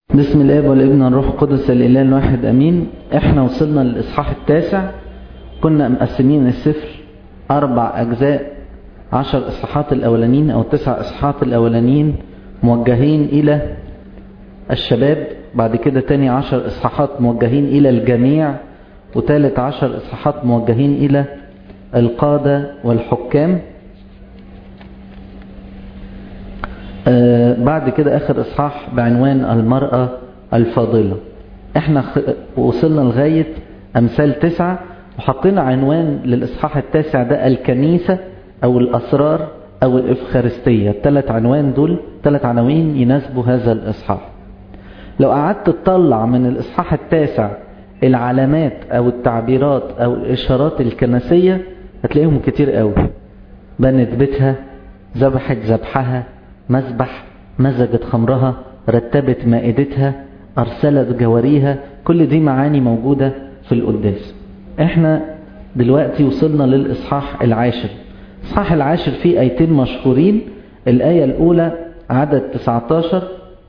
بسم الاب والابن والروح القدس الاله الواحد امين. احنا وصلنا للاصحاح 9. كنا مقسمين السفر 4 اجزاء، 10 اصحاحات الاولانيين او 9 اصحاحات الاولانيين موجهين الى الشباب، بعد كده تاني 10 اصحاحات موجهين الى الجميع، وثالث 10 اصحاحات موجهين الى القادة والحكام. بعد كده اخر اصحاح بعنوان المرأة الفاضلة. احنا وصلنا لغاية امثال 9، وحطينا عنوان للاصحاح 9 ده الكنيسة او الاسرار او الافخارستية. الثلاث عنوان دول 3 عناوين يناسبوا هذا الاصحاح. لو قعدت تطلع من الاصحاح 9 العلامات او التعبيرات او الاشارات الكنسية هتلاقيهم كتير قوي. بنت بيتها، ذبحت ذبحها، مذبح، مزجت خمرها، رتبت مائدتها، أرسلت جواريها. كل دي معاني موجودة في القداس. احنا دلوقتي وصلنا للإصحاح 10. الإصحاح 10 فيه آيتين مشهورين. الآية الأولى عدد 19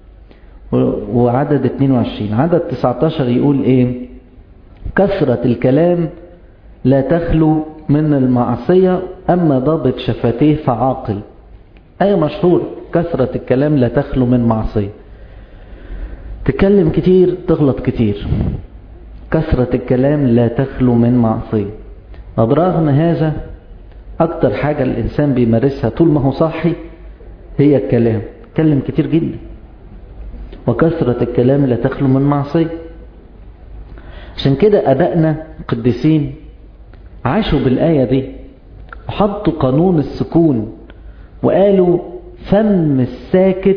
وعدد 22. عدد 19 يقول ايه؟ كثرة الكلام لا تخلو من المعصية، أما ضابط شفتيه فعاقل. آية مشهور، كثرة الكلام لا تخلو من معصية. تكلم كتير تغلط كتير. كثرة الكلام لا تخلو من معصية. وبرغم هذا أكتر حاجة الإنسان بيمارسها طول ما هو صاحي هي الكلام. تكلم كتير جدا. وكثرة الكلام لا تخلو من معصية. عشان كده أبائنا قديسين عاشوا بالآية دي وحطوا قانون السكون، وقالوا فم الساكت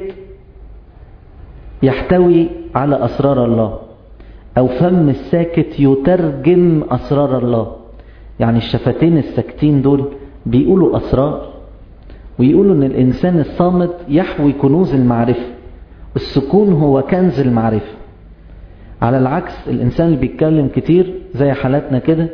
يحتوي على أسرار الله، أو فم الساكت يترجم أسرار الله. يعني الشفتين الساكتين دول بيقولوا أسرار، ويقولوا أن الإنسان الصامت يحوي كنوز المعرفة. السكون هو كنز المعرفة. على العكس الإنسان اللي بيتكلم كتير زي حالاتنا كده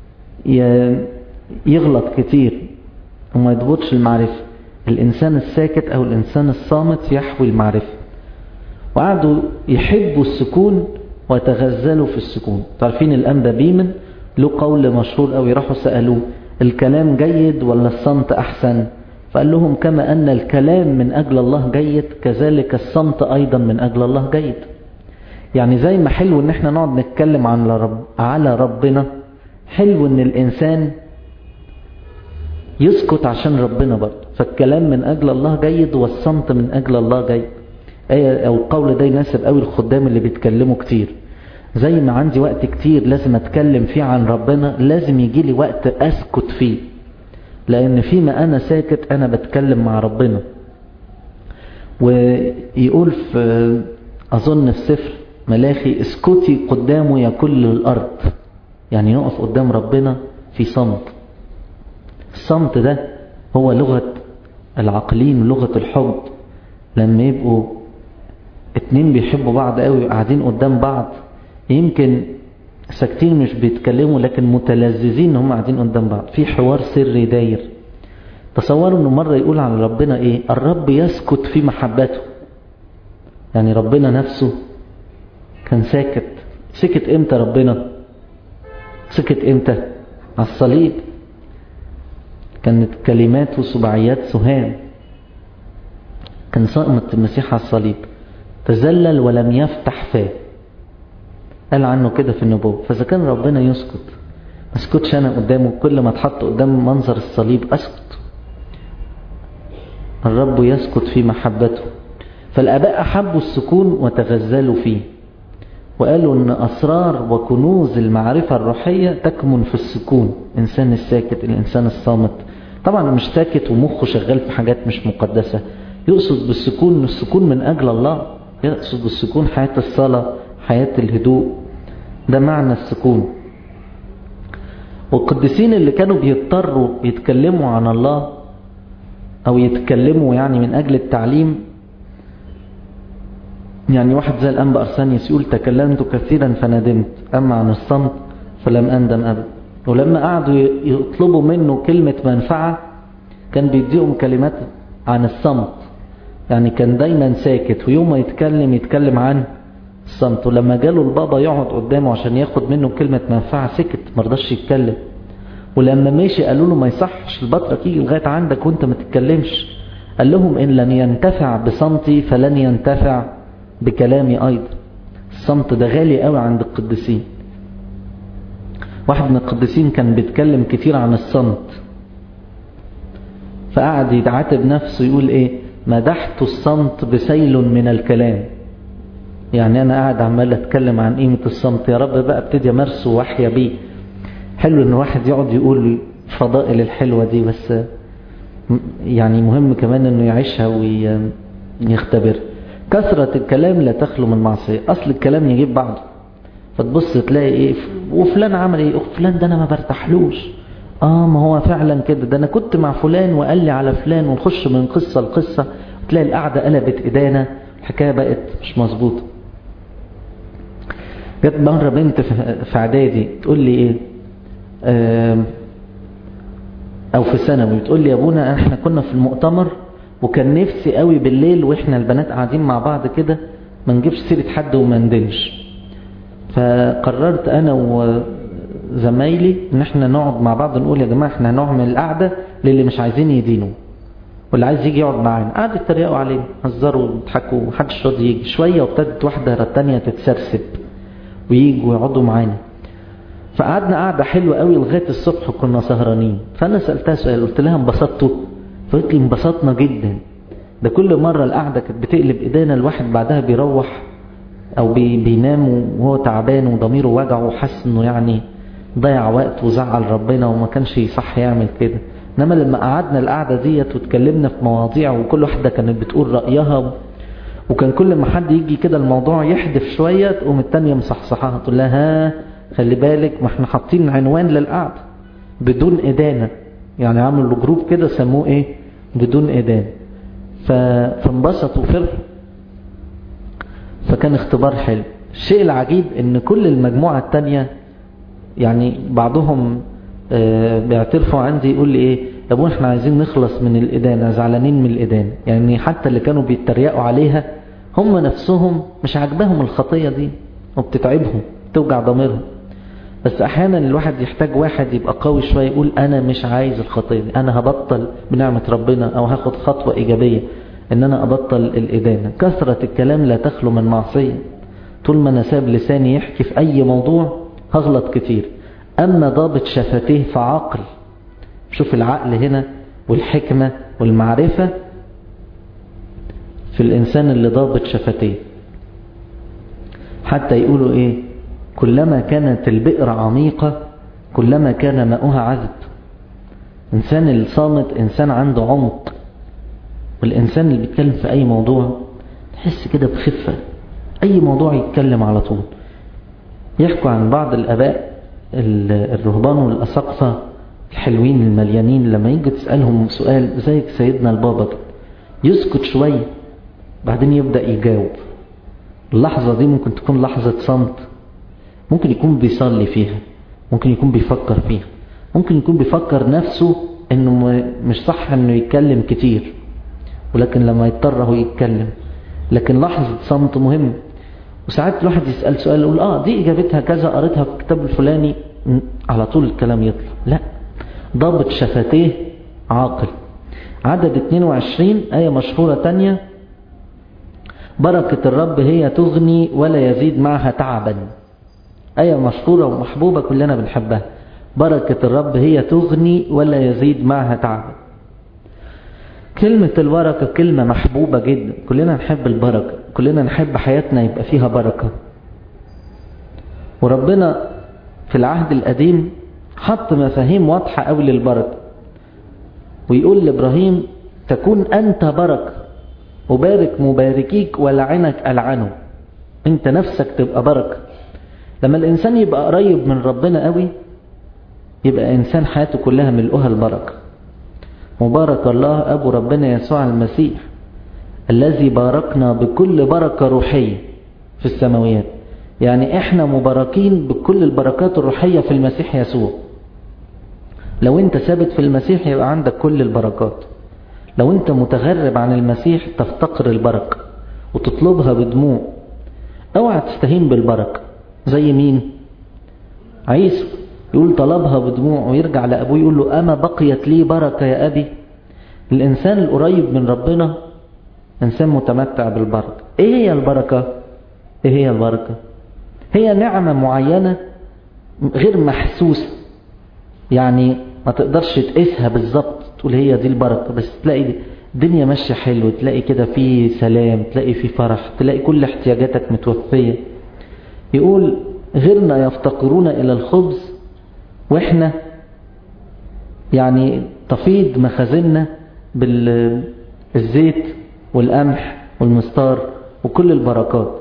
يغلط كتير وما يضبطش المعرفة. الإنسان الساكت أو الإنسان الصامت يحوي المعرفة. وقعدوا يحبوا السكون وتغزلوا في السكون. تعرفين الأنبا بيمن له قول مشهور أو يروحوا سألوه الكلام جيد ولا الصمت أحسن؟ فقال لهم كما أن الكلام من أجل الله جيد، كذلك الصمت أيضا من أجل الله جيد. يعني زي ما حلو ان احنا نقعد نتكلم على ربنا، حلو ان الإنسان يسكت عشان ربنا برضه. فالكلام من أجل الله جيد والصمت من أجل الله جيد. أو القول ده يناسب قوي الخدام اللي بيتكلموا كتير. زي ما عندي وقت كتير لازم أتكلم فيه عن ربنا، لازم يجي لي وقت أسكت فيه، لأن فيما أنا ساكت أنا بتكلم مع ربنا. ويقول في أظن في سفر ملاخي اسكتي قدامه يا كل الأرض. يعني نقف قدام ربنا في صمت. الصمت ده هو لغة العقلين ولغة الحب. لما يبقوا 2 بيحبوا بعض قوي قاعدين قدام بعض، يمكن ساكتين مش بيتكلموا لكن متلذذين هم قاعدين قدام بعض في حوار سري داير. تصوروا انه مرة يقول على ربنا ايه؟ الرب يسكت في محبته. يعني ربنا نفسه كان ساكت. سكت امتى ربنا؟ سكت امتى؟ على الصليب. كانت كلمات وسبعيات سهام. كان صامت المسيح على الصليب، تذلل ولم يفتح فاه. قال عنه كده في النبوة. فإذا كان ربنا يسكت، ما اسكتش أنا قدامه؟ كل ما اتحط قدام منظر الصليب أسكت. الرب يسكت في محبته. فالآباء أحبوا السكون وتغزلوا فيه، وقالوا أن أسرار وكنوز المعرفة الروحية تكمن في السكون. الإنسان الساكت، الإنسان الصامت. طبعا مش ساكت ومخه شغال في حاجات مش مقدسة. يقصد بالسكون السكون من أجل الله. يقصد بالسكون حياة الصلاة، حياة الهدوء. ده معنى السكون. والقديسين اللي كانوا بيضطروا يتكلموا عن الله أو يتكلموا يعني من أجل التعليم، يعني واحد زي الأنبا أرسانيوس يقول تكلمت كثيرا فندمت، أما عن الصمت فلم أندم أبدا. ولما قعدوا يطلبوا منه كلمة منفعة كان بيديهم كلمات عن الصمت. يعني كان دايما ساكت، ويوم ما يتكلم عن الصمت. ولما جاله البابا يقعد قدامه عشان ياخد منه كلمة منفعة سكت، مرضاش يتكلم. ولما ماشي قالوا له ما يصحش البطرك يجي لغاية عندك وانت ما تتكلمش. قال لهم إن لم ينتفع بصمتي فلن ينتفع بكلامي أيضا. الصمت ده غالي قوي عند القديسين. واحد من القديسين كان بيتكلم كتير عن الصمت، فقعد يتعاتب نفسه يقول ايه: مدحت الصمت بسيل من الكلام. يعني انا قاعد عمال اتكلم عن قيمة الصمت، يا رب بقى ابتدي امارسه واحيا بيه. حلو ان واحد يقعد يقول فضائل الحلوة دي، بس يعني مهم كمان انه يعيشها ويختبر. كثرة الكلام لا تخلو من معصية. اصل الكلام يجيب بعضه، فتبص تلاقي ايه وفلان عمل ايه، فلان ده انا ما برتاحلوش، ما هو فعلا كده، ده انا كنت مع فلان وقال لي على فلان، ونخش من قصة لقصة تلاقي القعدة قلبت ايدانا، الحكاية بقت مش مظبوطة. جت مرة بنت في اعدادي تقول لي ايه، او في ثانوي، تقول لي يا ابونا احنا كنا في المؤتمر وكان نفسي قوي بالليل واحنا البنات قاعدين مع بعض كده ما نجيبش سيرة حد وما ندنش. فقررت انا وزمايلي ان احنا نقعد مع بعض نقول يا جماعة احنا هنعمل القعدة للي مش عايزين يدينوا، واللي عايز يجي يقعد معانا. قعدوا يتريقوا علينا، هزروا ويضحكوا، محدش راضي يجي. شوية وابتدت واحدة ورا التانية تتسرسب ويجوا يقعدوا معانا. فقعدنا قعدة حلوة قوي لغاية الصبح وكنا سهرانين. فأنا سألتها سؤال، قلت لها انبسطتوا؟ فقلت لي انبسطنا جدا، ده كل مرة القعدة كانت بتقلب ايدينا، الواحد بعدها بيروح او بينام وهو تعبان وضميره وجعه وحس انه يعني ضيع وقت وزعل ربنا وما كانش صح يعمل كده. انما لما قعدنا القعدة ديت واتكلمنا في مواضيع وكل واحدة كانت بتقول رأيها، وكان كل ما حد يجي كده الموضوع يحدف شوية تقوم التانية مصحصحها تقول لها ها خلي بالك ما احنا حاطين عنوان للقعدة بدون إدانة، يعني عملوا جروب كده سموه ايه بدون إدانة. فانبسطوا وفرحوا، فكان اختبار حلو. الشيء العجيب ان كل المجموعة التانية يعني بعضهم بيعترفوا عندي يقول لي ايه يا ابو احنا عايزين نخلص من الإدانة، زعلانين من الإدانة. يعني حتى اللي كانوا بيتريقوا عليها هم نفسهم مش عاجباهم الخطية دي وبتتعبهم توجع ضميرهم. بس احيانا الواحد يحتاج واحد يبقى قوي شوية يقول انا مش عايز الخطية دي، انا هبطل بنعمة ربنا او هاخد خطوة ايجابية ان انا ابطل الإدانة. كثرة الكلام لا تخلو من معصية. طول ما انا ساب لساني يحكي في اي موضوع هغلط كتير. اما ضابط شفتيه فعاقل. شوف العقل هنا والحكمة والمعرفة في الانسان اللي ضابط شفتيه. حتى يقولوا ايه كلما كانت البئر عميقة كلما كان ماؤها عذب. انسان الصامت انسان عنده عمق، والإنسان اللي بيتكلم في أي موضوع تحس كده بخفة، أي موضوع يتكلم على طول. يحكوا عن بعض الآباء الرهبان والأساقفة الحلوين المليانين لما يجي تسألهم سؤال زي سيدنا البابا يسكت شوية بعدين يبدأ يجاوب. اللحظة دي ممكن تكون لحظة صمت، ممكن يكون بيصلي فيها، ممكن يكون بيفكر فيها، ممكن يكون بيفكر نفسه انه مش صح انه يتكلم كتير، ولكن لما يضطر هو يتكلم. لكن لحظة صمت مهم. وساعات الواحد يسأل سؤال يقول دي إجابتها كذا قريتها في الكتاب الفلاني، على طول الكلام يطلع. لا، ضابط شفتيه عاقل. عدد 22 آية مشهورة تانية، بركة الرب هي تغني ولا يزيد معها تعبا. آية مشهورة ومحبوبة كلنا بنحبها. بركة الرب هي تغني ولا يزيد معها تعبا. كلمة البركة كلمة محبوبة جدا، كلنا نحب البركة، كلنا نحب حياتنا يبقى فيها بركة. وربنا في العهد القديم حط مفاهيم واضحة قوي للبركة، ويقول لإبراهيم تكون أنت بركة، أبارك مباركيك ولعنك ألعنه. أنت نفسك تبقى بركة. لما الإنسان يبقى قريب من ربنا قوي يبقى إنسان حياته كلها ملؤها البركة. مبارك الله أبو ربنا يسوع المسيح الذي باركنا بكل بركة روحية في السماويات. يعني احنا مباركين بكل البركات الروحية في المسيح يسوع. لو انت ثابت في المسيح يبقى عندك كل البركات. لو انت متغرب عن المسيح تفتقر البركة وتطلبها بدموع. اوعى تستهين بالبركة. زي مين؟ عيسو يقول طلبها بدموع ويرجع لأبوه يقول له أما بقيت لي بركة يا أبي. الإنسان القريب من ربنا إنسان متمتع بالبركة. إيه هي البركة؟ إيه هي البركة؟ هي نعمة معينة غير محسوسة، يعني ما تقدرش تقيسها بالظبط تقول هي دي البركة، بس تلاقي الدنيا ماشية حلو، تلاقي كده في سلام، تلاقي في فرح، تلاقي كل احتياجاتك متوفية. يقول غيرنا يفتقرون إلى الخبز وإحنا يعني تفيض مخازننا بالزيت والقمح والمستار وكل البركات.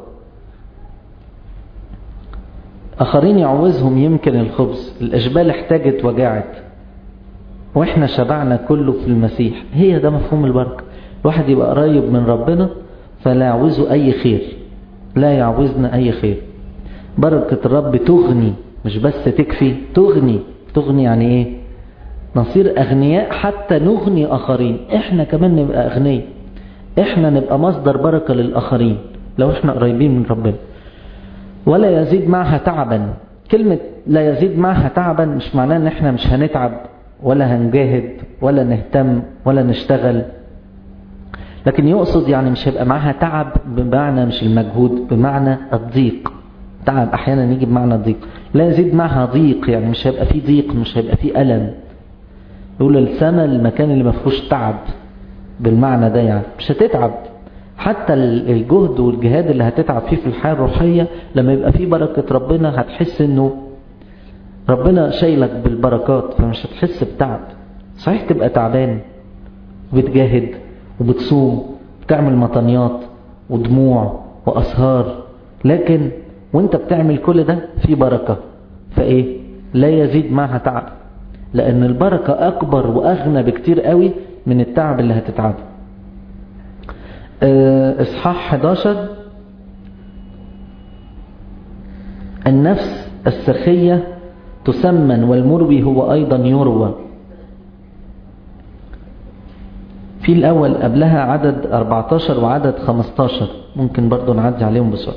آخرين يعوزهم يمكن الخبز، الأجبال احتاجت وجاعت وإحنا شبعنا كله في المسيح. هي ده مفهوم البركة. الواحد يبقى قريب من ربنا فلا يعوزه أي خير، لا يعوزنا أي خير. بركة الرب تغني، مش بس تكفي، تغني. تغني يعني إيه؟ نصير أغنياء حتى نغني آخرين. إحنا كمان نبقى أغنياء، إحنا نبقى مصدر بركة للآخرين لو إحنا قريبين من ربنا. ولا يزيد معها تعبا. كلمة لا يزيد معها تعبا مش معناه ان احنا مش هنتعب ولا هنجاهد ولا نهتم ولا نشتغل، لكن يقصد يعني مش هيبقى معها تعب بمعنى مش المجهود، بمعنى الضيق. تعب احيانا يجي بمعنى ضيق. لا يزيد معها ضيق، يعني مش هيبقى فيه ضيق، مش هيبقى فيه ألم. يقول السماء المكان اللي ما فيهوش تعب بالمعنى ده، يعني مش هتتعب. حتى الجهد والجهاد اللي هتتعب فيه في الحياة الروحية لما يبقى فيه بركة ربنا هتحس انه ربنا شايلك بالبركات، فمش هتحس بتعب. صحيح تبقى تعبان وبتجاهد وبتصوم بتعمل مطنيات ودموع وأسهار، لكن وانت بتعمل كل ده في بركة. فايه؟ لا يزيد معها تعب، لان البركة اكبر واغنى بكتير قوي من التعب اللي هتتعبه. اصحاح 11. النفس السخية تسمن والمروي هو ايضا يروى. في الاول قبلها عدد 14 وعدد 15، ممكن برضو نعدي عليهم بسرعة.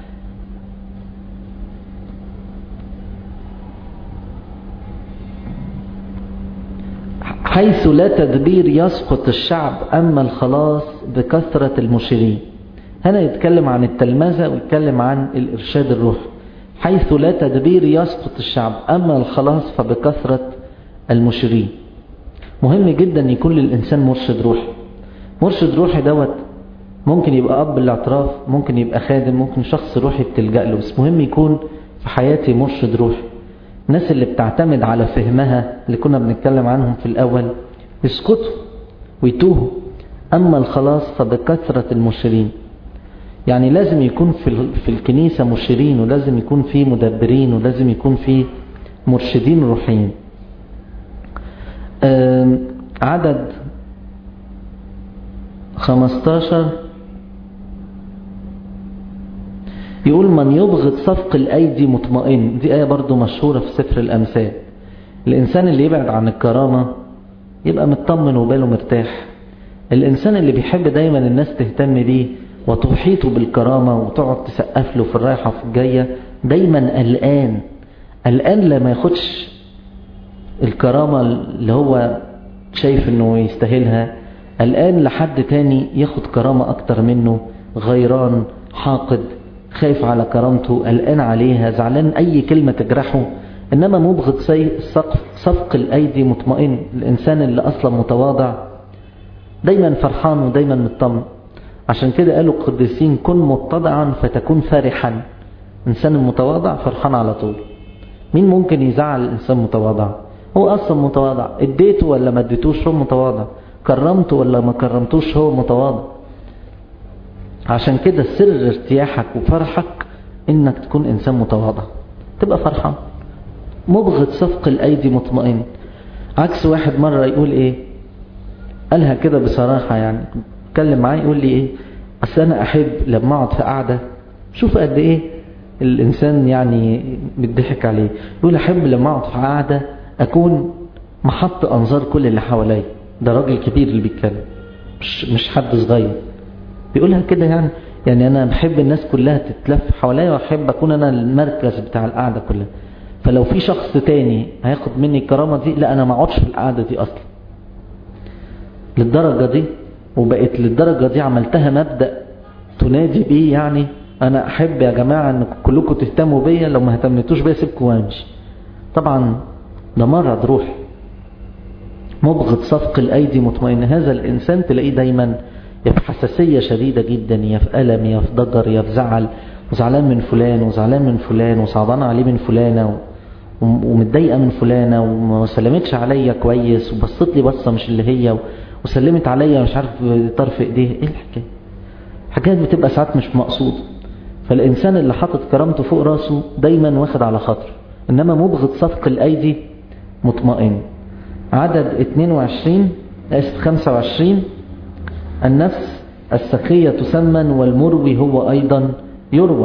حيث لا تدبير يسقط الشعب أما الخلاص بكثرة المشيرين. هنا يتكلم عن التلمذة ويتكلم عن الإرشاد الروحي. حيث لا تدبير يسقط الشعب أما الخلاص فبكثرة المشيرين. مهم جدا يكون للإنسان مرشد روحي. مرشد روحي دوت ممكن يبقى أب الاعتراف، ممكن يبقى خادم، ممكن شخص روحي بتلجأ له، بس مهم يكون في حياتي مرشد روحي. الناس اللي بتعتمد على فهمها اللي كنا بنتكلم عنهم في الأول يسقطوا ويتوهوا. أما الخلاص فبكثرة المشيرين، يعني لازم يكون في الكنيسة مشيرين، ولازم يكون في مدبرين، ولازم يكون في مرشدين روحيين. عدد 15 يقول من يبغض صفق الأيدي مطمئن. دي آية برضو مشهورة في سفر الأمثال. الإنسان اللي يبعد عن الكرامة يبقى مطمن وباله مرتاح. الإنسان اللي بيحب دايما الناس تهتم بيه وتحيطه بالكرامة وتقعد تسقف له في الرايحة وفي الجاية، دايما قلقان لما ياخدش الكرامة اللي هو شايف انه يستاهلها، قلقان لحد تاني ياخد كرامة اكتر منه، غيران، حاقد، خايف على كرامته، قلقان عليها، زعلان اي كلمة تجرحه. انما مبغض صفق الايدي مطمئن. الانسان اللي اصلا متواضع دايما فرحان ودايما مطمئن. عشان كده قالوا القديسين كن متضعا فتكون فرحا. انسان المتواضع فرحان على طول. مين ممكن يزعل الانسان متواضع؟ هو اصلا متواضع، اديته ولا ما اديتوش هو متواضع، كرمته ولا ما كرمتوش هو متواضع. عشان كده سر ارتياحك وفرحك انك تكون انسان متواضع، تبقى فرحان. مبغض صفق الايدي مطمئن. عكس واحد مرة يقول ايه، قالها كده بصراحة، يعني اتكلم معاه يقول لي ايه، اصل انا احب لما اقعد في قعدة، شوف قد ايه الانسان يعني بيضحك عليه، يقول احب لما اقعد في قعدة اكون محط انظار كل اللي حواليا. ده راجل كبير اللي بيتكلم، مش حد صغير بيقولها كده. يعني يعني انا بحب الناس كلها تتلف حواليا واحب اكون انا المركز بتاع القعدة كلها. فلو في شخص تاني هياخد مني الكرامة دي، لا انا ما اقعدش في القعدة دي اصلا. للدرجة دي، وبقيت للدرجة دي عملتها مبدأ تنادي بيه، يعني انا احب يا جماعة ان كلكم تهتموا بيا، لو ما اهتمتوش بيا سيبكم وامشي. طبعا ده مرض روح، مبغض صفق الايدي مطمئن. هذا الانسان تلاقيه دايما يا في حساسية شديدة جدا، يا في ألم، يا في ضجر، يا في زعل، وزعلان من فلان وزعلان من فلان وصعبان عليه من فلانة ومتضايقة من فلانة وما سلمتش عليا كويس وبصت لي بصة مش اللي هي وسلمت عليا مش عارف طرف ايديه. ايه الحكاية؟ حاجات بتبقى ساعات مش مقصود. فالإنسان اللي حاطط كرامته فوق راسه دايما واخد على خاطر، إنما مبغض صفق الأيدي مطمئن. عدد 25 النفس السخية تسمن والمروي هو أيضا يروى.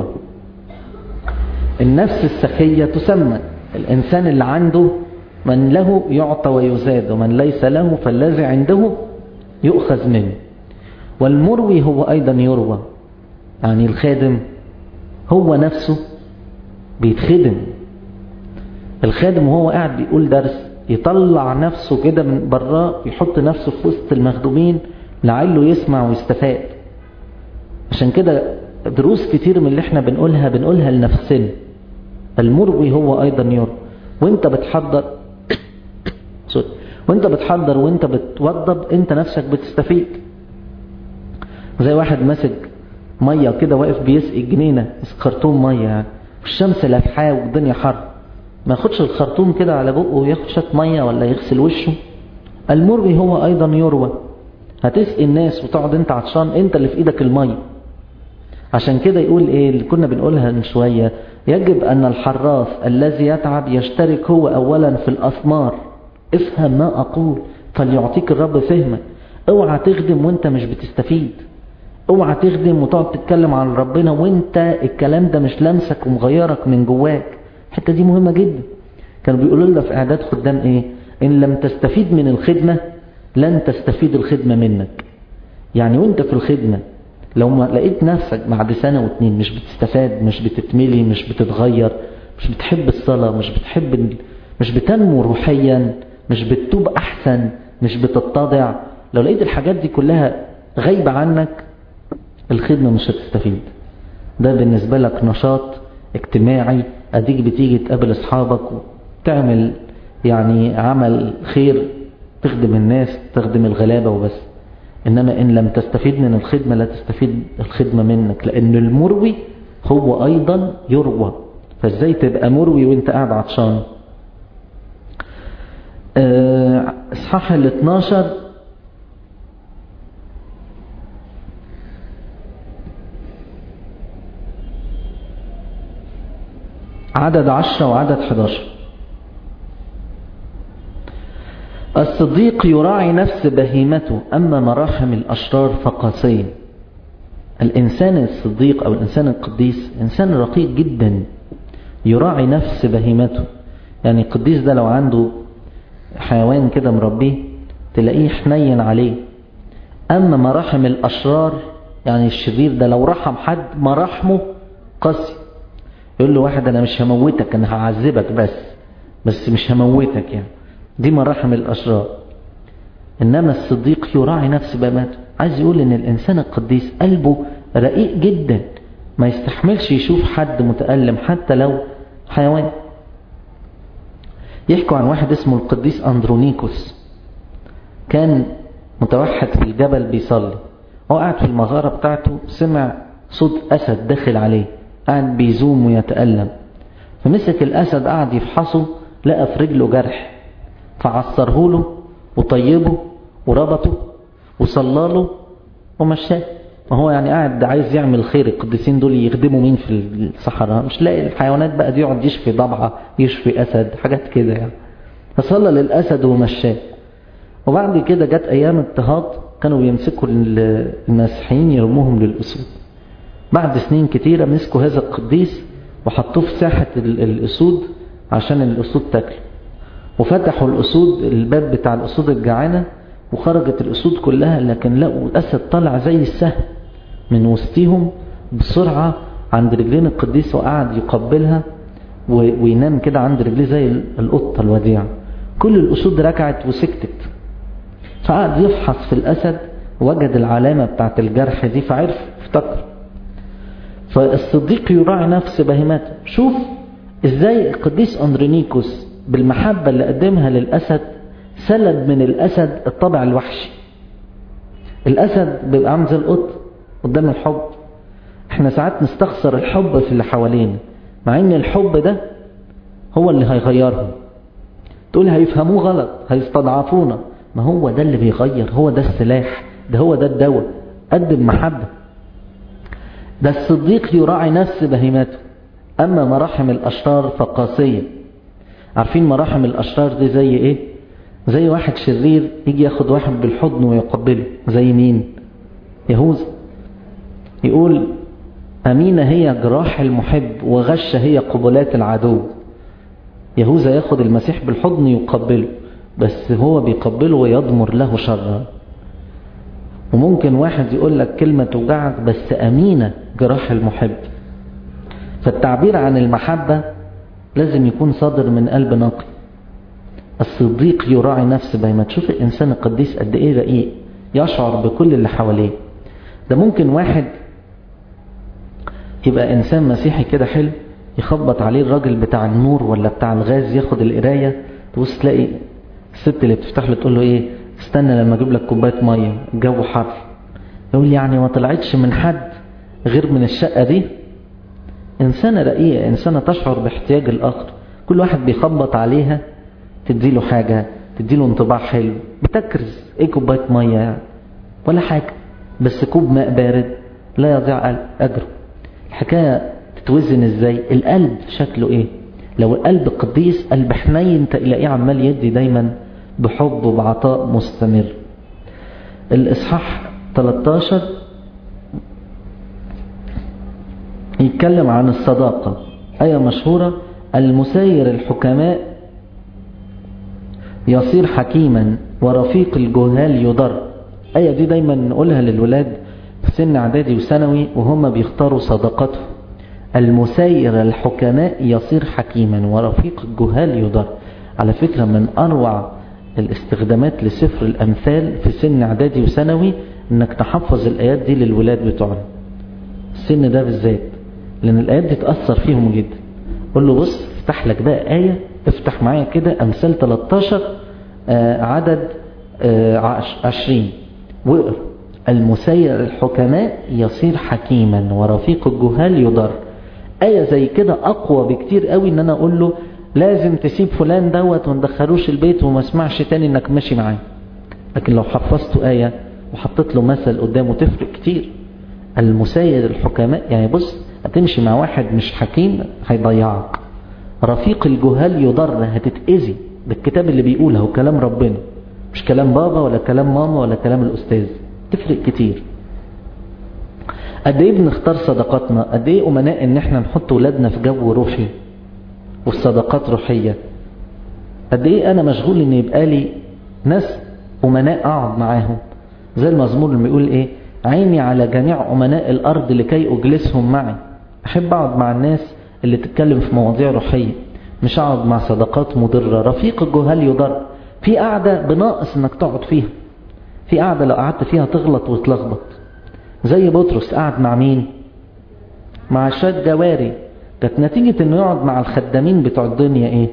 النفس السخية تسمن، الإنسان اللي عنده من له يعطى ويزاد، ومن ليس له فالذي عنده يؤخذ منه. والمروي هو أيضا يروى، يعني الخادم هو نفسه بيتخدم. الخادم وهو قاعد بيقول درس يطلع نفسه كده من براه، يحط نفسه في وسط المخدومين لعله يسمع ويستفاد. عشان كده دروس كتير من اللي احنا بنقولها لنفسنا. المروي هو ايضا يروى. وانت بتحضر وانت بتوضب انت نفسك بتستفيد. زي واحد ماسك مية كده واقف بيسقي الجنينة، خرطوم مية يعني، والشمس لافحاه والدنيا حر، ما ياخدش الخرطوم كده على بقه وياخد شوية مية ولا يغسل وشه؟ المروي هو ايضا يروى. هتسقي الناس وتقعد انت عطشان، انت اللي في ايدك المية. عشان كده يقول ايه اللي كنا بنقولها من شوية، يجب ان الحراث الذي يتعب يشترك هو اولا في الاثمار. افهم ما اقول فليعطيك الرب فهما. اوعى تخدم وانت مش بتستفيد، اوعى تخدم وتقعد تتكلم عن ربنا وانت الكلام ده مش لمسك ومغيرك من جواك. الحته دي مهمة جدا. كانوا بيقولوا لنا في اعداد خدام ايه، ان لم تستفيد من الخدمة لن تستفيد الخدمة منك. يعني وانت في الخدمة لو ما لقيت نفسك بعد سنة واتنين مش بتستفاد، مش بتتملي، مش بتتغير، مش بتحب الصلاة، مش بتنمو روحيا، مش بتتوب احسن، مش بتتضع، لو لقيت الحاجات دي كلها غايبة عنك، الخدمة مش هتستفيد. ده بالنسبة لك نشاط اجتماعي، اديك بتيجي تقابل اصحابك وتعمل يعني عمل خير، تخدم الناس، تخدم الغلابة وبس. انما ان لم تستفيد من الخدمة لا تستفيد الخدمة منك، لان المروي هو ايضا يروى. فازاي تبقى مروي وانت قاعد عطشان؟ اصحاح 12 عدد 10 وعدد 11. الصديق يراعي نفس بهيمته، أما مراحم الأشرار فقاسية. الإنسان الصديق أو الإنسان القديس إنسان رقيق جدا، يراعي نفس بهيمته. يعني القديس ده لو عنده حيوان كده مربيه تلاقيه حنين عليه. أما مراحم الأشرار يعني الشرير ده لو رحم حد مراحمه قاسي. يقول له واحد أنا مش هموتك، أنا هعذبك بس مش هموتك، يعني دي مراحم الأشرار. إنما الصديق يراعي نفس بهيمته. عايز يقول إن الإنسان القديس قلبه رقيق جدا، ما يستحملش يشوف حد متألم حتى لو حيوان. يحكوا عن واحد اسمه القديس أندرونيكوس، كان متوحد في الجبل بيصلي، هو قاعد في المغارة بتاعته سمع صوت أسد داخل عليه، قاعد بيزوم ويتألم، فمسك الأسد قاعد يفحصه، لقى في رجله جرح، فعصره له وطيبه وربطه وصلاله ومشاه. وهو يعني قاعد عايز يعمل خير. القديسين دول يخدموا مين في الصحراء؟ مش لاقي الحيوانات بقى دي يقعد يشفي ضبعة، يشفي أسد، حاجات كده يعني. فصلى للأسد ومشاه. وبعد كده جت أيام اضطهاد، كانوا بيمسكوا المسيحيين يرموهم للأسود. بعد سنين كتيرة مسكوا هذا القديس وحطوه في ساحة الأسود عشان الأسود تاكل، وفتحوا الأسود الباب بتاع الأسود الجعانة وخرجت الأسود كلها، لكن لقوا الأسد طلع زي السهم من وسطهم بسرعة عند رجلين القديس وقعد يقبلها وينام كده عند رجليه زي القطة الوديعة. كل الأسود ركعت وسكتت، فقعد يفحص في الأسد، وجد العلامة بتاعت الجرح دي فعرف افتكر. فالصديق يراعي نفس بهيمته. شوف ازاي القديس أندرونيكوس بالمحبة اللي قدمها للأسد سلب من الأسد الطبع الوحشي. الأسد بيبقى عامل زي القط قدام الحب. احنا ساعات نستخسر الحب في اللي حوالينا، مع ان الحب ده هو اللي هيغيرهم. تقول هيفهموه غلط، هيستضعفونا، ما هو ده اللي بيغير، هو ده السلاح، ده هو ده الدواء. قدم محبة. ده الصديق يراعي نفس بهيمته. اما مراحم الاشرار فقاسية. عارفين مراحم الاشرار دي زي ايه؟ زي واحد شرير يجي ياخد واحد بالحضن ويقبله. زي مين؟ يهوذا. يقول أمينة هي جراح المحب وغشة هي قبلات العدو. يهوذا ياخد المسيح بالحضن يقبله، بس هو بيقبله ويضمر له شرا. وممكن واحد يقول لك كلمة توجعك، بس أمينة جراح المحب. فالتعبير عن المحبة لازم يكون صادر من قلب نقي. الصديق يراعي نفس بما تشوف الإنسان القديس قد إيه رقيق، يشعر بكل اللي حواليه. ده ممكن واحد يبقى إنسان مسيحي كده حلو، يخبط عليه الراجل بتاع النور ولا بتاع الغاز ياخد القراية، تبص تلاقي الست اللي بتفتح له تقول له إيه، استنى لما أجيب لك كوباية مية، الجو حر. يقول يعني ما طلعتش من حد غير من الشقة دي. إنسانة رقيقة، إنسانة تشعر باحتياج الآخر. كل واحد بيخبط عليها تديله حاجة، تديله انطباع حلو، بتكرز إيه كوباية مية يعني ولا حاجة، بس كوب ماء بارد لا يضيع أجره. الحكاية تتوزن ازاي؟ القلب شكله ايه؟ لو القلب قديس، قلب حنين، تلاقيه عمال يدي دايما بحب وبعطاء مستمر. الإصحاح 13 يتكلم عن الصداقة. آية مشهورة: المسير الحكماء يصير حكيما ورفيق الجهال يضر. آية دي دايما نقولها للولاد في سن اعدادي وثانوي وهم بيختاروا صداقته. المسير الحكماء يصير حكيما ورفيق الجهال يضر. على فكرة من أروع الاستخدامات لسفر الأمثال في سن اعدادي وثانوي انك تحفظ الآيات دي للولاد بتوعنا السن ده بالذات، لأن الآيات دي تأثر فيهم جدا. قول له بص افتح لك بقى آية، افتح معايا كده أمثال 13 عدد 20 واقرأ: المسير الحكماء يصير حكيما ورفيق الجهال يضر. آية زي كده أقوى بكتير قوي ان انا اقول له لازم تسيب فلان دوت وندخلوش البيت وما اسمعش تاني انك ماشي معاه. لكن لو حفظته آية وحطيت له مثل قدامه تفرق كتير. المسير الحكماء يعني بص هتمشي مع واحد مش حكيم هيضيعك. رفيق الجهال يضر، هتتأذي. ده الكتاب اللي بيقوله هو كلام ربنا، مش كلام بابا ولا كلام ماما ولا كلام الأستاذ. تفرق كتير. قد ايه بنختار صداقاتنا، قد ايه أمناء ان احنا نحط ولادنا في جو روحي والصداقات روحية. قد ايه انا مشغول ان يبقى لي ناس أمناء اقعد معاهم، زي المزمور اللي بيقول ايه: عيني على جميع أمناء الأرض لكي أجلسهم معي. أحب أقعد مع الناس اللي تتكلم في مواضيع روحية، مش أقعد مع صداقات مضرة. رفيق الجهال يضر. في قعدة بناقص انك تقعد فيها، في قعدة لو قعدت فيها تغلط وتلخبط. زي بطرس قعد مع مين؟ مع شوية جواري. كانت نتيجة انه يقعد مع الخدامين بتوع الدنيا ايه؟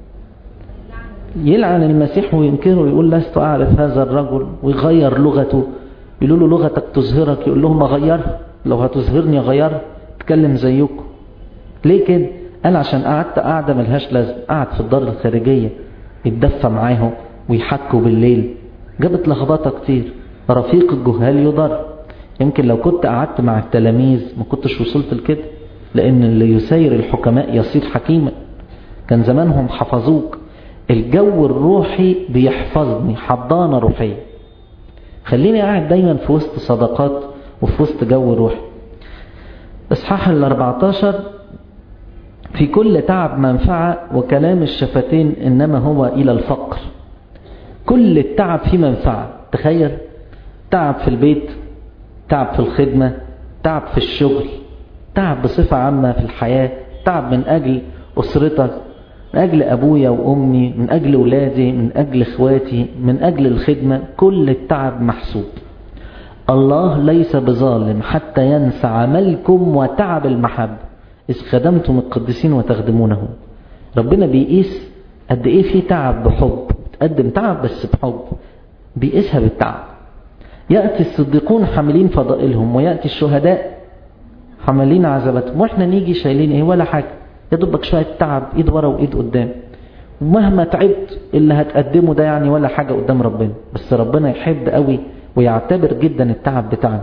يلعن المسيح وينكره ويقول لست أعرف هذا الرجل، ويغير لغته. يقولوا له لغتك تظهرك، يقول لهم اغيرها، لو هتظهرني اغيرها، اتكلم زيكم. ليه كده؟ قال عشان قعدت قعدة ملهاش لازم. قعد في الدار الخارجية يتدفى معاهم ويحكوا بالليل، جابت لخبطة كتير. رفيق الجهال يضر. يمكن لو كنت قعدت مع التلاميذ ما كنتش وصلت لكده، لأن اللي يسير الحكماء يصير حكيما. كان زمانهم حفظوك. الجو الروحي بيحفظني، حضانة روحية. خليني قاعد دايما في وسط صداقات وفي وسط جو روحي. إصحاح 14: في كل تعب منفعة وكلام الشفتين إنما هو إلى الفقر. كل التعب فيه منفعة. تخيل تعب في البيت، تعب في الخدمة، تعب في الشغل، تعب بصفة عامة في الحياة، تعب من أجل أسرتك، من أجل أبويا وأمي، من أجل أولادي، من أجل إخواتي، من أجل الخدمة، كل التعب محسوب. الله ليس بظالم حتى ينسى عملكم وتعب المحبة إذ خدمتم القديسين وتخدمونه. ربنا بيقيس قد إيه في تعب بحب، بتقدم تعب بس بحب، بيقيسها بالتعب. يأتي الصديقون حاملين فضائلهم ويأتي الشهداء حاملين عذاباتهم، واحنا نيجي شايلين ايه؟ ولا حاجة، يا دوبك شوية تعب، ايد ورا وايد قدام. ومهما تعبت اللي هتقدمه ده يعني ولا حاجة قدام ربنا، بس ربنا يحب قوي ويعتبر جدا التعب بتاعنا.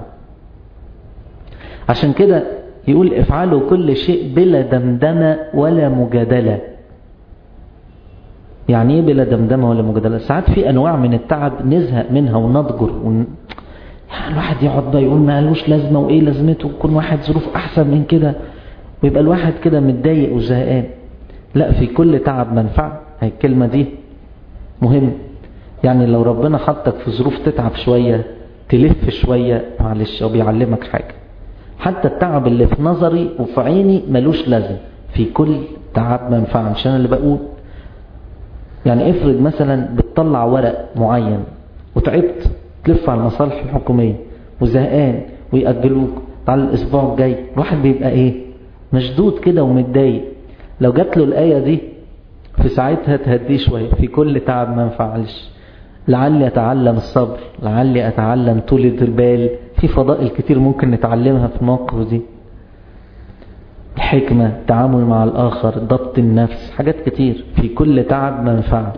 عشان كده يقول افعلوا كل شيء بلا دمدمة ولا مجادلة. يعني ايه بلا دمدمة ولا مجادلة؟ ساعات في انواع من التعب نزهق منها ونضجر يعني الواحد يقعد بقى يقول ما قالوش لازمة وايه لازمته، كل واحد ظروف احسن من كده، ويبقى الواحد كده متضايق وزهقان. لا، في كل تعب منفعة. هي الكلمة دي مهم. يعني لو ربنا حطك في ظروف تتعب شوية، تلف شوية، معلش هو بيعلمك حاجة. حتى التعب اللي في نظري وفي عيني ملوش لازم، في كل تعب منفعة. مش انا اللي بقول. يعني افرض مثلا بتطلع ورق معين وتعبت، تلف على المصالح الحكومية وزهقان ويأجلوك على الاسبوع الجاي، الواحد بيبقى ايه؟ مشدود كده ومتضايق. لو جات له الآية دي في ساعتها تهديه شوية. في كل تعب ما ينفعلش، لعلي أتعلم الصبر، لعلي أتعلم طولة البال. في فضائل كتير ممكن نتعلمها في الموقف دي، الحكمة، التعامل مع الآخر، ضبط النفس، حاجات كتير. في كل تعب منفعة،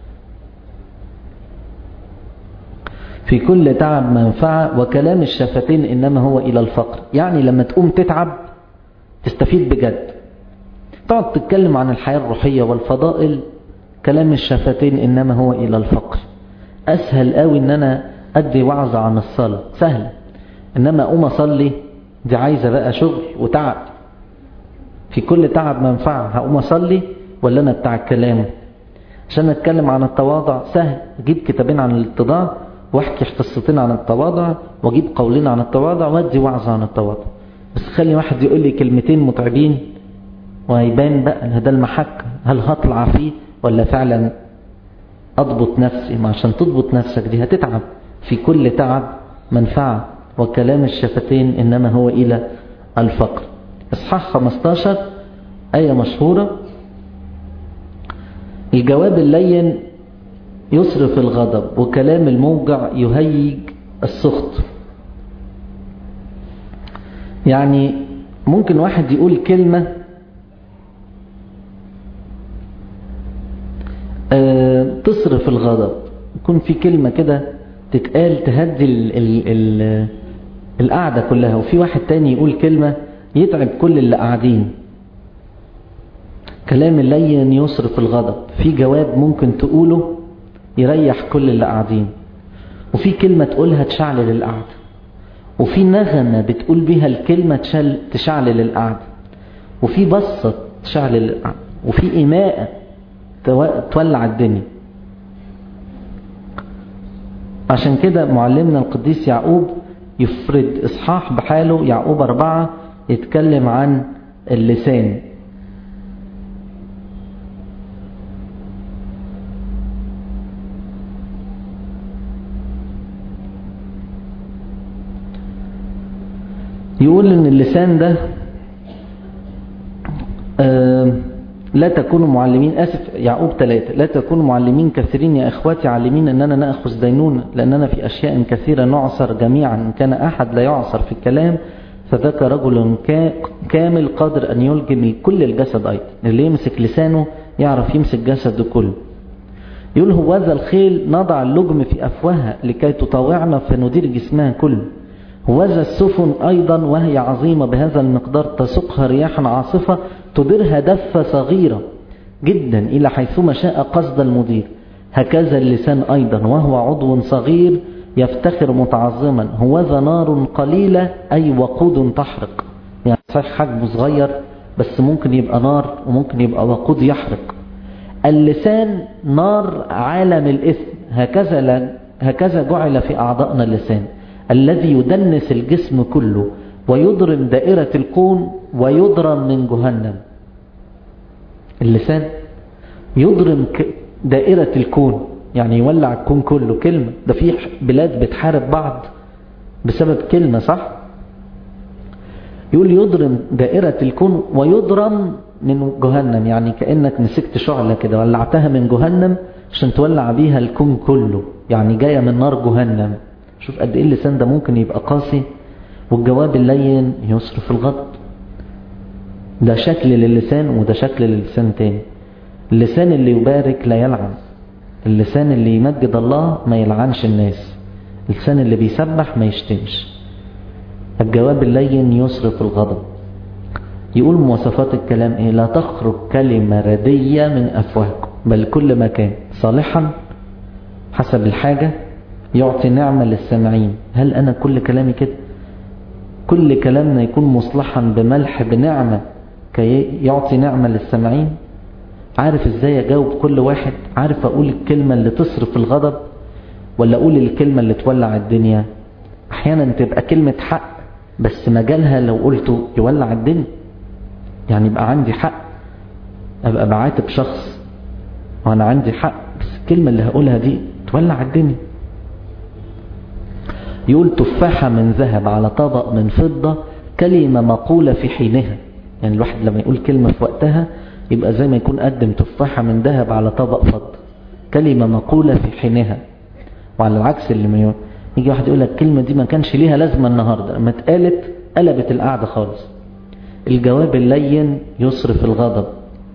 في كل تعب منفعة. وكلام الشفتين إنما هو إلى الفقر. يعني لما تقوم تتعب تستفيد بجد، تقعد تتكلم عن الحياة الروحية والفضائل. كلام الشفتين إنما هو إلى الفقر. أسهل قوي إن أنا أدي وعظة عن الصلاة، سهل، إنما أقوم أصلي دي عايزة بقى شغل وتعب. في كل تعب منفعة. هقوم أصلي ولا أنا بتاع الكلام؟ عشان أتكلم عن التواضع سهل، أجيب كتابين عن الاتضاع واحكي قصتين عن التواضع واجيب قولين عن التواضع وادي وعظة عن التواضع. بس خلي واحد يقول لي كلمتين متعبين وهيبان بقى ده المحك، هل هطلع فيه ولا فعلا أضبط نفسي؟ ما عشان تضبط نفسك دي هتتعب. في كل تعب منفعة. وكلام الشفتين إنما هو إلى الفقر. إصحاح 15 آية مشهورة: الجواب اللين يصرف الغضب وكلام الموجع يهيج السخط. يعني ممكن واحد يقول كلمة تصرف الغضب، يكون في كلمة كده تتقال تهدي القعدة كلها، وفي واحد تاني يقول كلمة يتعب كل اللي قاعدين. كلام اللين يصرف الغضب. في جواب ممكن تقوله يريح كل اللي قاعدين، وفي كلمة تقولها تشعلل القعدة، وفي نغمة بتقول بيها الكلمة تشعلل القعدة، وفي بصة تشعلل القعدة، وفي إيماء تولع الدنيا. عشان كده معلمنا القديس يعقوب يفرد إصحاح بحاله، يعقوب 4، يتكلم عن اللسان. يقول ان اللسان ده لا تكونوا معلمين، يعقوب 3: لا تكونوا معلمين كثيرين يا اخواتي عالمين اننا نأخذ دينونة، لاننا في اشياء كثيرة نعصر جميعا. ان كان احد لا يعصر في الكلام فذاك رجل كامل قادر ان يلجم كل الجسد ايضا. اللي يمسك لسانه يعرف يمسك جسده كله. يقول: هوذا الخيل نضع اللجم في افواهها لكي تطاوعنا فندير جسمها كله. هوذا السفن أيضا وهي عظيمة بهذا المقدار تسوقها رياح عاصفة تديرها دفة صغيرة جدا إلى حيثما شاء قصد المدير. هكذا اللسان أيضا وهو عضو صغير يفتخر متعظما. هوذا نار قليلة أي وقود تحرق. يعني صحيح حجمه صغير بس ممكن يبقى نار وممكن يبقى وقود يحرق. اللسان نار عالم الإثم. هكذا جعل في أعضائنا اللسان الذي يدنس الجسم كله ويضرم دائرة الكون ويضرم من جهنم. اللسان يضرم دائرة الكون، يعني يولع الكون كله. كلمة، ده في بلاد بتحارب بعض بسبب كلمة، صح؟ يقول يضرم دائرة الكون ويضرم من جهنم، يعني كأنك مسكت شعلة كده ولعتها من جهنم عشان تولع بيها الكون كله، يعني جاية من نار جهنم. شوف قد ايه اللسان ده ممكن يبقى قاسي. والجواب اللين يصرف الغضب. ده شكل للسان وده شكل للسان تاني. اللسان اللي يبارك لا يلعن، اللسان اللي يمجد الله ما يلعنش الناس، اللسان اللي بيسبح ما يشتمش. الجواب اللين يصرف الغضب. يقول مواصفات الكلام ايه؟ لا تخرج كلمة ردية من أفواهكم، بل كل ما كان صالحا حسب الحاجة يعطي نعمة للسامعين. هل أنا كل كلامي كده؟ كل كلامنا يكون مصلحا بملح بنعمة كي يعطي نعمة للسامعين؟ عارف ازاي اجاوب كل واحد؟ عارف اقول الكلمة اللي تصرف الغضب ولا اقول الكلمة اللي تولع الدنيا؟ احيانا تبقى كلمة حق بس مجالها لو قلته يولع الدنيا. يعني يبقى عندي حق ابقى بعاتب شخص وانا عندي حق، بس الكلمة اللي هقولها دي تولع الدنيا. يقول تفاحة من ذهب على طبق من فضة، كلمة مقولة في حينها. يعني الواحد لما يقول كلمة في وقتها يبقى زي ما يكون قدم تفاحة من ذهب على طبق فضة، كلمة مقولة في حينها. وعلى العكس اللي يجي واحد يقول لك الكلمة دي ما كانش ليها لازمة النهاردة، لما اتقالت قلبت القعدة خالص. الجواب اللين يصرف الغضب.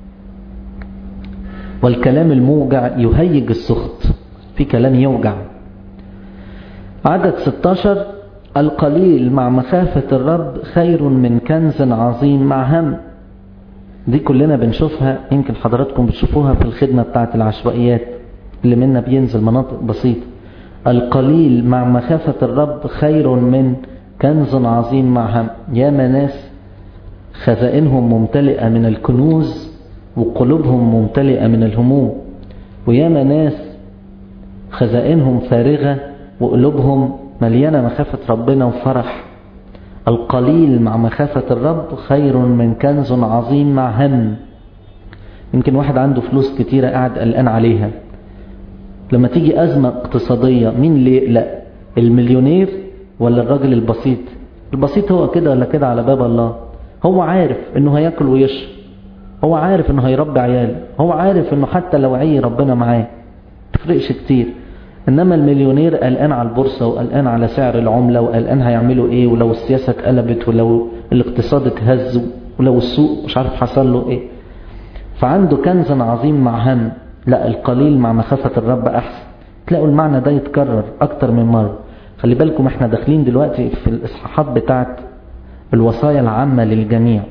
والكلام الموجع يهيج السخط. في كلام يوجع. عدد 16 القليل مع مخافة الرب خير من كنز عظيم مع هم. دي كلنا بنشوفها، يمكن حضراتكم بتشوفوها في الخدمة بتاعت العشوائيات اللي منا بينزل مناطق بسيطة. القليل مع مخافة الرب خير من كنز عظيم مع هم. ياما ناس خزائنهم ممتلئة من الكنوز وقلوبهم ممتلئة من الهموم، وياما ناس خزائنهم فارغة وقلوبهم مليانة مخافة ربنا وفرح. القليل مع مخافة الرب خير من كنز عظيم مع هم. يمكن واحد عنده فلوس كتيرة قاعد قلقان عليها، لما تيجي أزمة اقتصادية مين اللي يقلق؟ المليونير ولا الراجل البسيط؟ البسيط هو كده ولا كده على باب الله، هو عارف انه هياكل ويشرب، هو عارف انه هيربي عياله، هو عارف انه حتى لو عي ربنا معاه تفرقش كتير. انما المليونير قلقان على البورصة وقلقان على سعر العملة وقلقان هيعملوا ايه، ولو السياسة اتقلبت، ولو الاقتصاد اتهز، ولو السوق مش عارف حصل له ايه. فعنده كنز عظيم مع هم. لا، القليل مع مخافة الرب احسن. تلاقوا المعنى ده يتكرر اكتر من مرة. خلي بالكم احنا داخلين دلوقتي في الاصحاحات بتاعت الوصايا العامة للجميع.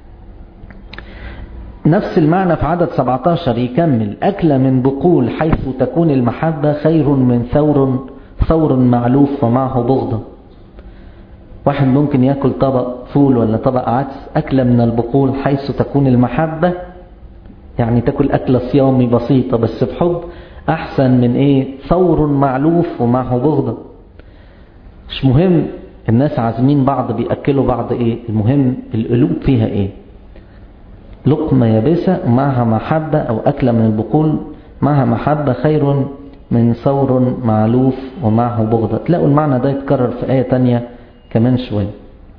نفس المعنى في عدد 17 يكمل أكل من بقول حيث تكون المحبة خير من ثور معلوف ومعه بغضة. واحد ممكن يأكل طبق فول ولا طبق عدس، أكل من البقول حيث تكون المحبة، يعني تأكل أكلة صيامي بسيطة بس بحب، أحسن من إيه؟ ثور معلوف ومعه بغضة. مش مهم الناس عازمين بعض بيأكلوا بعض إيه، المهم القلوب فيها إيه. لقمة يابسة معها محبة أو أكلة من البقول معها محبة خير من ثور معلوف ومعه بغضة. تلاقوا المعنى ده يتكرر في آية تانية كمان شوية.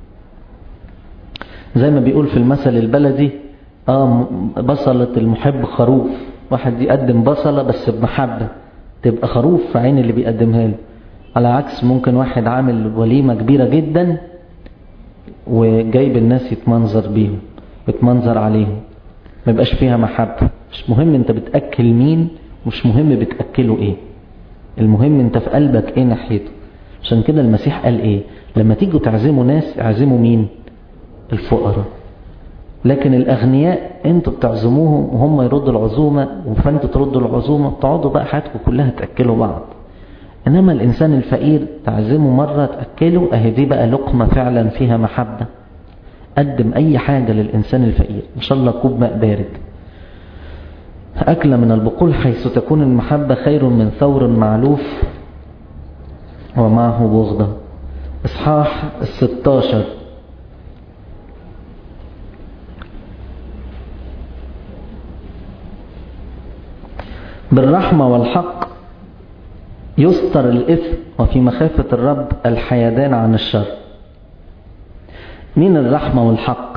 زي ما بيقول في المثل البلدي بصلة المحب خروف. واحد يقدم بصلة بس بمحبة تبقى خروف في عين اللي بيقدمها له. على عكس ممكن واحد عامل وليمة كبيرة جدا وجايب الناس يتمنظر بيهم، بتمنظر عليهم، ما يبقاش فيها محبة. مش مهم انت بتأكل مين، مش مهم بتأكله ايه، المهم انت في قلبك ايه ناحيته. عشان كده المسيح قال ايه؟ لما تيجوا تعزموا ناس اعزموا مين؟ الفقراء. لكن الاغنياء انتوا بتعزموهم وهم يردوا العزومة وفانتوا تردوا العزومة، تقعدوا بقى حياتكم كلها تأكلوا بعض. انما الانسان الفقير تعزمه مرة تأكله، اهي دي بقى لقمة فعلا فيها محبة. قدم اي حاجة للانسان الفقير، ان شاء الله كوب ماء بارد. اكل من البقول حيث تكون المحبة خير من ثور معلوف ومعه بغضة. اصحاح 16 بالرحمة والحق يستر الإثم، وفي مخافة الرب الحيدان عن الشر. مين الرحمة والحق؟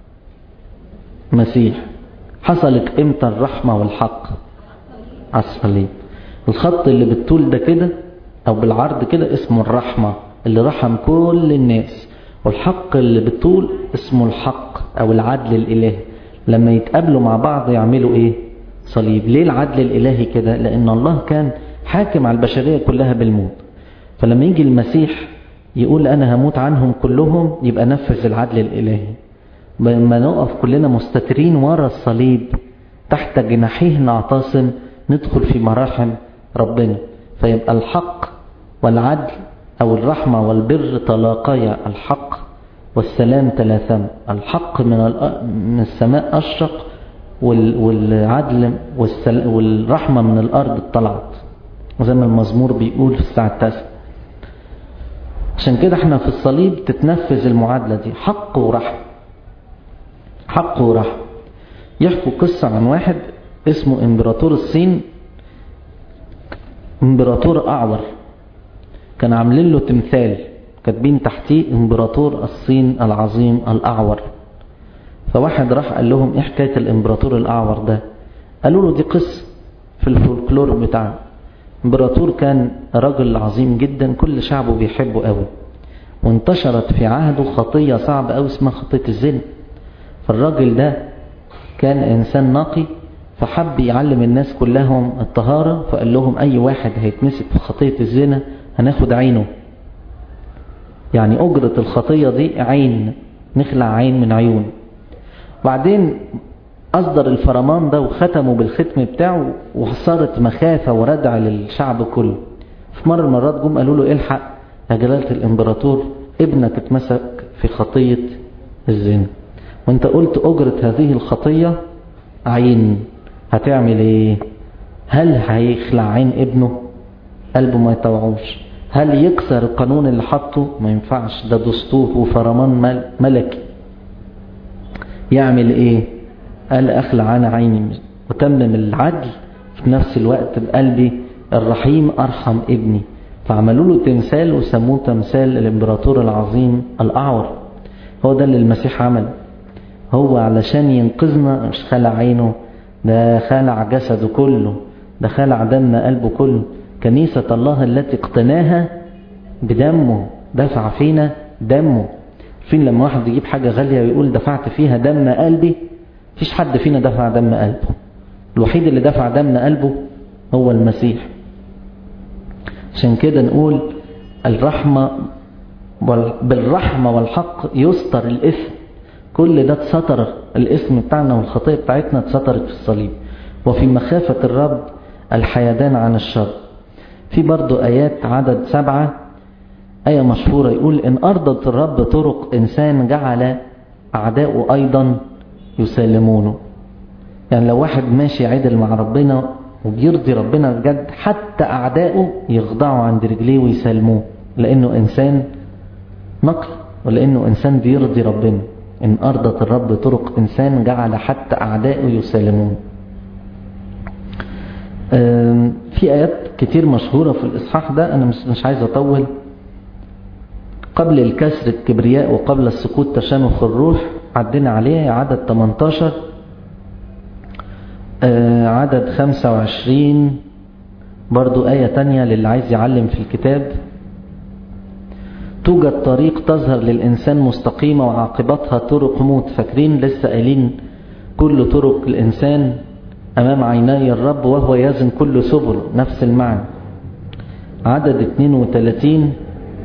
مسيح. حصلت امتى الرحمة والحق؟ على الصليب. الخط اللي بالطول ده كده او بالعرض كده اسمه الرحمة اللي رحم كل الناس، والحق اللي بالطول اسمه الحق او العدل الالهي. لما يتقابلوا مع بعض يعملوا ايه؟ صليب. ليه العدل الالهي كده؟ لان الله كان حاكم على البشرية كلها بالموت، فلما يجي المسيح يقول انا هموت عنهم كلهم يبقى نفذ العدل الالهي. لما نقف كلنا مستترين ورا الصليب تحت جناحيه نعتصم ندخل في مراحم ربنا، فيبقى الحق والعدل او الرحمة والبر تلاقيا، الحق والسلام تلاثم. الحق من السماء اشرق، والعدل والرحمة من الارض طلعت، وزي ما المزمور بيقول في الساعة 9. عشان كده احنا في الصليب تتنفذ المعادلة دي، حق ورحمة. حق ورحمة. يحكوا قصة عن واحد اسمه امبراطور الصين، امبراطور اعور، كان عاملين له تمثال كاتبين تحتيه امبراطور الصين العظيم الاعور. فواحد راح قال لهم ايه حكاية الامبراطور الاعور ده؟ قالوا له دي قصة في الفولكلور بتاعه. امبراطور كان رجل عظيم جدا كل شعبه بيحبه قوي، وانتشرت في عهده خطية صعبة قوي اسمها خطية الزنا. فالراجل ده كان انسان نقي، فحب يعلم الناس كلهم الطهارة، فقال لهم اي واحد هيتمسك في خطية الزنا هناخد عينه، يعني اجرة الخطية دي عين، نخلع عين من عيون. بعدين اصدر الفرمان ده وختمه بالختم بتاعه، وصارت مخافة وردع للشعب كله. في مرة المرات جم قالوا له الحق يا جلالة الامبراطور ابنك اتمسك في خطية الزنا، وانت قلت اجرة هذه الخطية عين، هتعمل ايه؟ هل هيخلع عين ابنه؟ قلبه ما يطوعوش. هل يكسر القانون اللي حطه؟ ما ينفعش، ده دستور وفرمان ملكي. يعمل ايه؟ قال اخلع عن عيني وتمم العدل في نفس الوقت بقلبي الرحيم ارحم ابني. فعملوا له تمثال وسموه تمثال الامبراطور العظيم الاعور. هو ده اللي المسيح عمل، هو علشان ينقذنا مش خلع عينه، ده خلع جسده كله، ده خلع دم قلبه كله. كنيسة الله التي اقتناها بدمه، دفع فينا دمه. فين لما واحد يجيب حاجة غالية ويقول دفعت فيها دم قلبي؟ فيش حد فينا دفع دم قلبه، الوحيد اللي دفع دم قلبه هو المسيح. عشان كده نقول الرحمة بالرحمة والحق يستر الإثم. كل ده اتستر، الاسم بتاعنا والخطيئة بتاعتنا اتسترت في الصليب. وفي مخافة الرب الحيدان عن الشر. في برضو آيات عدد 7 آية مشهورة يقول إن أرضت الرب طرق إنسان جعل أعداؤه أيضا يسلمونه. يعني لو واحد ماشي عدل مع ربنا وبيرضي ربنا بجد، حتى أعداؤه يخضعوا عند رجليه ويسلموه، لأنه إنسان نقي ولأنه إنسان بيرضي ربنا. إن أرضت الرب طرق إنسان جعل حتى أعداؤه يسلمون. في آيات كتير مشهورة في الإصحاح ده، أنا مش عايز أطول. قبل الكسر الكبرياء وقبل السقوط تشامخ الروح، عدنا عليه عدد 18. عدد 25 برضو آية تانية للي عايز يعلم في الكتاب. توجد طريق تظهر للإنسان مستقيمة وعاقبتها طرق موت. فاكرين لسه قايلين كل طرق الإنسان أمام عيني الرب وهو يزن كل سبل، نفس المعنى. عدد 32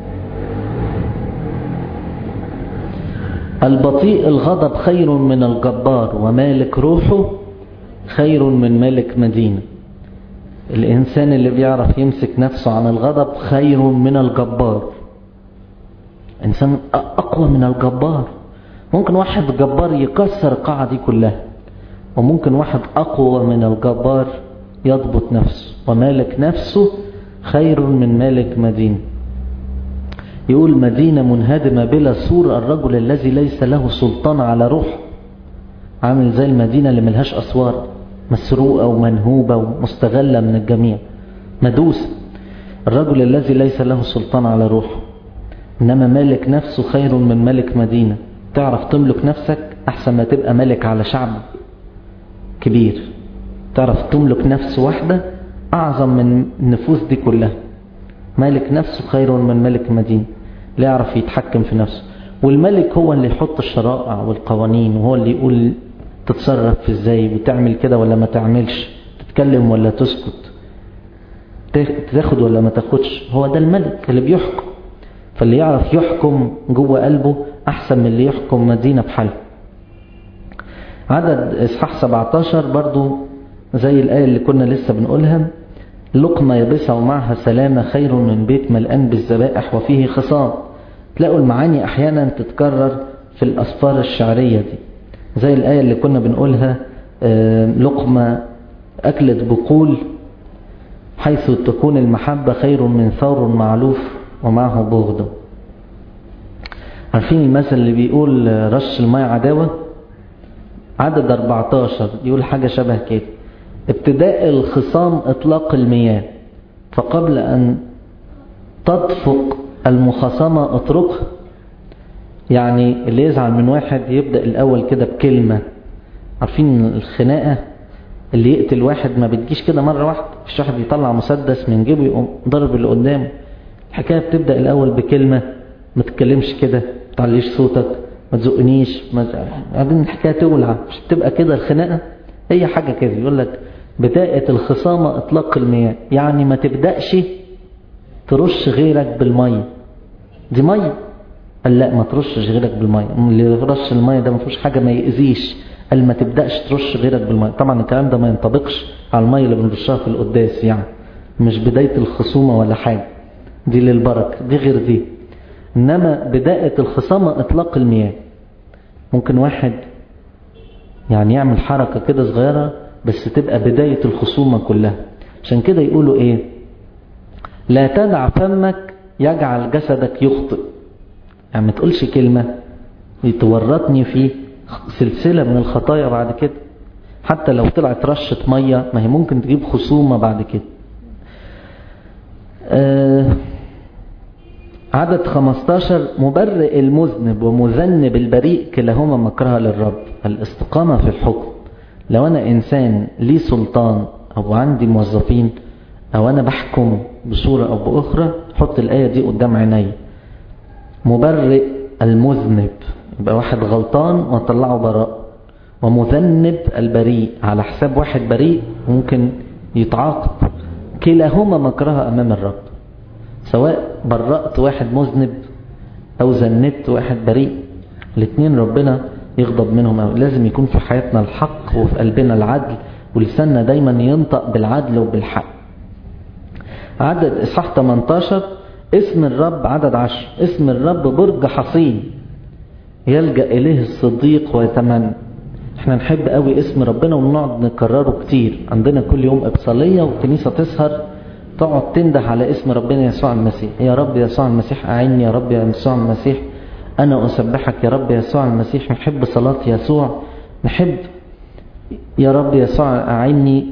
البطيء الغضب خير من الجبار، ومالك روحه خير من مالك مدينة. الإنسان اللي بيعرف يمسك نفسه عن الغضب خير من الجبار. إنسان أقوى من الجبار. ممكن واحد جبار يكسر القاعة دي كلها، وممكن واحد أقوى من الجبار يضبط نفسه. ومالك نفسه خير من مالك مدينة. يقول مدينة منهدمة بلا سور، الرجل الذي ليس له سلطان على روح. عامل زي المدينة اللي ملهاش أسوار. مسروقة ومنهوبة ومستغلة من الجميع، مدوسة. الرجل الذي ليس له سلطان على روحه، إنما مالك نفسه خير من ملك مدينة. تعرف تملك نفسك أحسن ما تبقى ملك على شعب كبير. تعرف تملك نفس واحدة أعظم من النفوس دي كلها. مالك نفسه خير من ملك مدينة، لا يعرف يتحكم في نفسه. والملك هو اللي يحط الشرائع والقوانين، وهو اللي يقول تتصرف في ازاي وتعمل كده ولا ما تعملش، تتكلم ولا تسكت، تاخد ولا ما تاخدش. هو ده الملك اللي بيحكم. فاللي يعرف يحكم جوه قلبه أحسن من اللي يحكم مدينة بحالها. عدد إصحاح 17 برضو زي الآية اللي كنا لسه بنقولها، لقمة يبسة ومعها سلامة خير من بيت ملآن بالذبائح وفيه خصام. تلاقوا المعاني أحيانا تتكرر في الأسفار الشعرية دي، زي الآية اللي كنا بنقولها لقمة أكلت بقول حيث تكون المحبة خير من ثور معلوف ومعه بغضة. عارفين المثل اللي بيقول رش الماء عداوة؟ عدد 14 يقول حاجة شبه كده، ابتداء الخصام اطلاق المياه، فقبل ان تدفق المخاصمة اتركها. يعني اللي يزعل من واحد يبدأ الاول كده بكلمة. عارفين الخناقة اللي يقتل واحد ما بتجيش كده مرة واحدة، مش واحد يطلع مسدس من جيبه يقوم ضرب اللي قدامه. الحكاية بتبدأ الاول بكلمة، ما تتكلمش كده، ما تعليش صوتك، ما تزقنيش، بعدين الحكاية تولع. مش تبقى كده الخناقة؟ هي حاجة كده. يقول لك بداية الخصامة اطلاق المياه، يعني ما تبدأش ترش غيرك بالمية. دي مية، قال لا ما ترشش غيرك بالمية. اللي رش المية ده ما فيهوش حاجة ما يأذيش، قال ما تبدأش ترش غيرك بالمية. طبعا الكلام ده ما ينطبقش على المية اللي بنرشها في القداس، يعني مش بداية الخصومة ولا حاجة، دي للبركة، دي غير دي. إنما بداية الخصامة اطلاق المياه. ممكن واحد يعني يعمل حركة كده صغيرة بس تبقى بداية الخصومة كلها. عشان كده يقولوا ايه؟ لا تدع فمك يجعل جسدك يخطئ. يعني ما تقولش كلمة يتورطني في سلسلة من الخطايا بعد كده. حتى لو طلعت رشة مية ما هي ممكن تجيب خصومة بعد كده. عدد 15 مبرئ المذنب ومذنب البريء كلاهما مكرها للرب. الاستقامة في الحكم. لو أنا إنسان لي سلطان أو عندي موظفين أو أنا بحكم بصورة أو بأخرى، حط الآية دي قدام عيني. مبرئ المذنب، يبقى واحد غلطان وطلعه براء، ومذنب البريء على حساب واحد بريء ممكن يتعاقب. كلاهما مكرها أمام الرب. سواء برأت واحد مذنب أو ذنبت واحد بريء، الاثنين ربنا يغضب منهم. أو لازم يكون في حياتنا الحق وفي قلبنا العدل، ولساننا دايما ينطق بالعدل وبالحق. عدد إصحاح 18 اسم الرب. عدد 10 اسم الرب برج حصين يلجأ إليه الصديق ويتمنى. احنا نحب قوي اسم ربنا ونقعد نكرره كتير. عندنا كل يوم إبصالية والكنيسة تسهر تقعد تنده على اسم ربنا يسوع المسيح. يا رب يسوع المسيح أعني، يا رب يسوع المسيح أنا أسبحك، يا رب يسوع المسيح. نحب صلاة يسوع، نحب يا رب يسوع أعني.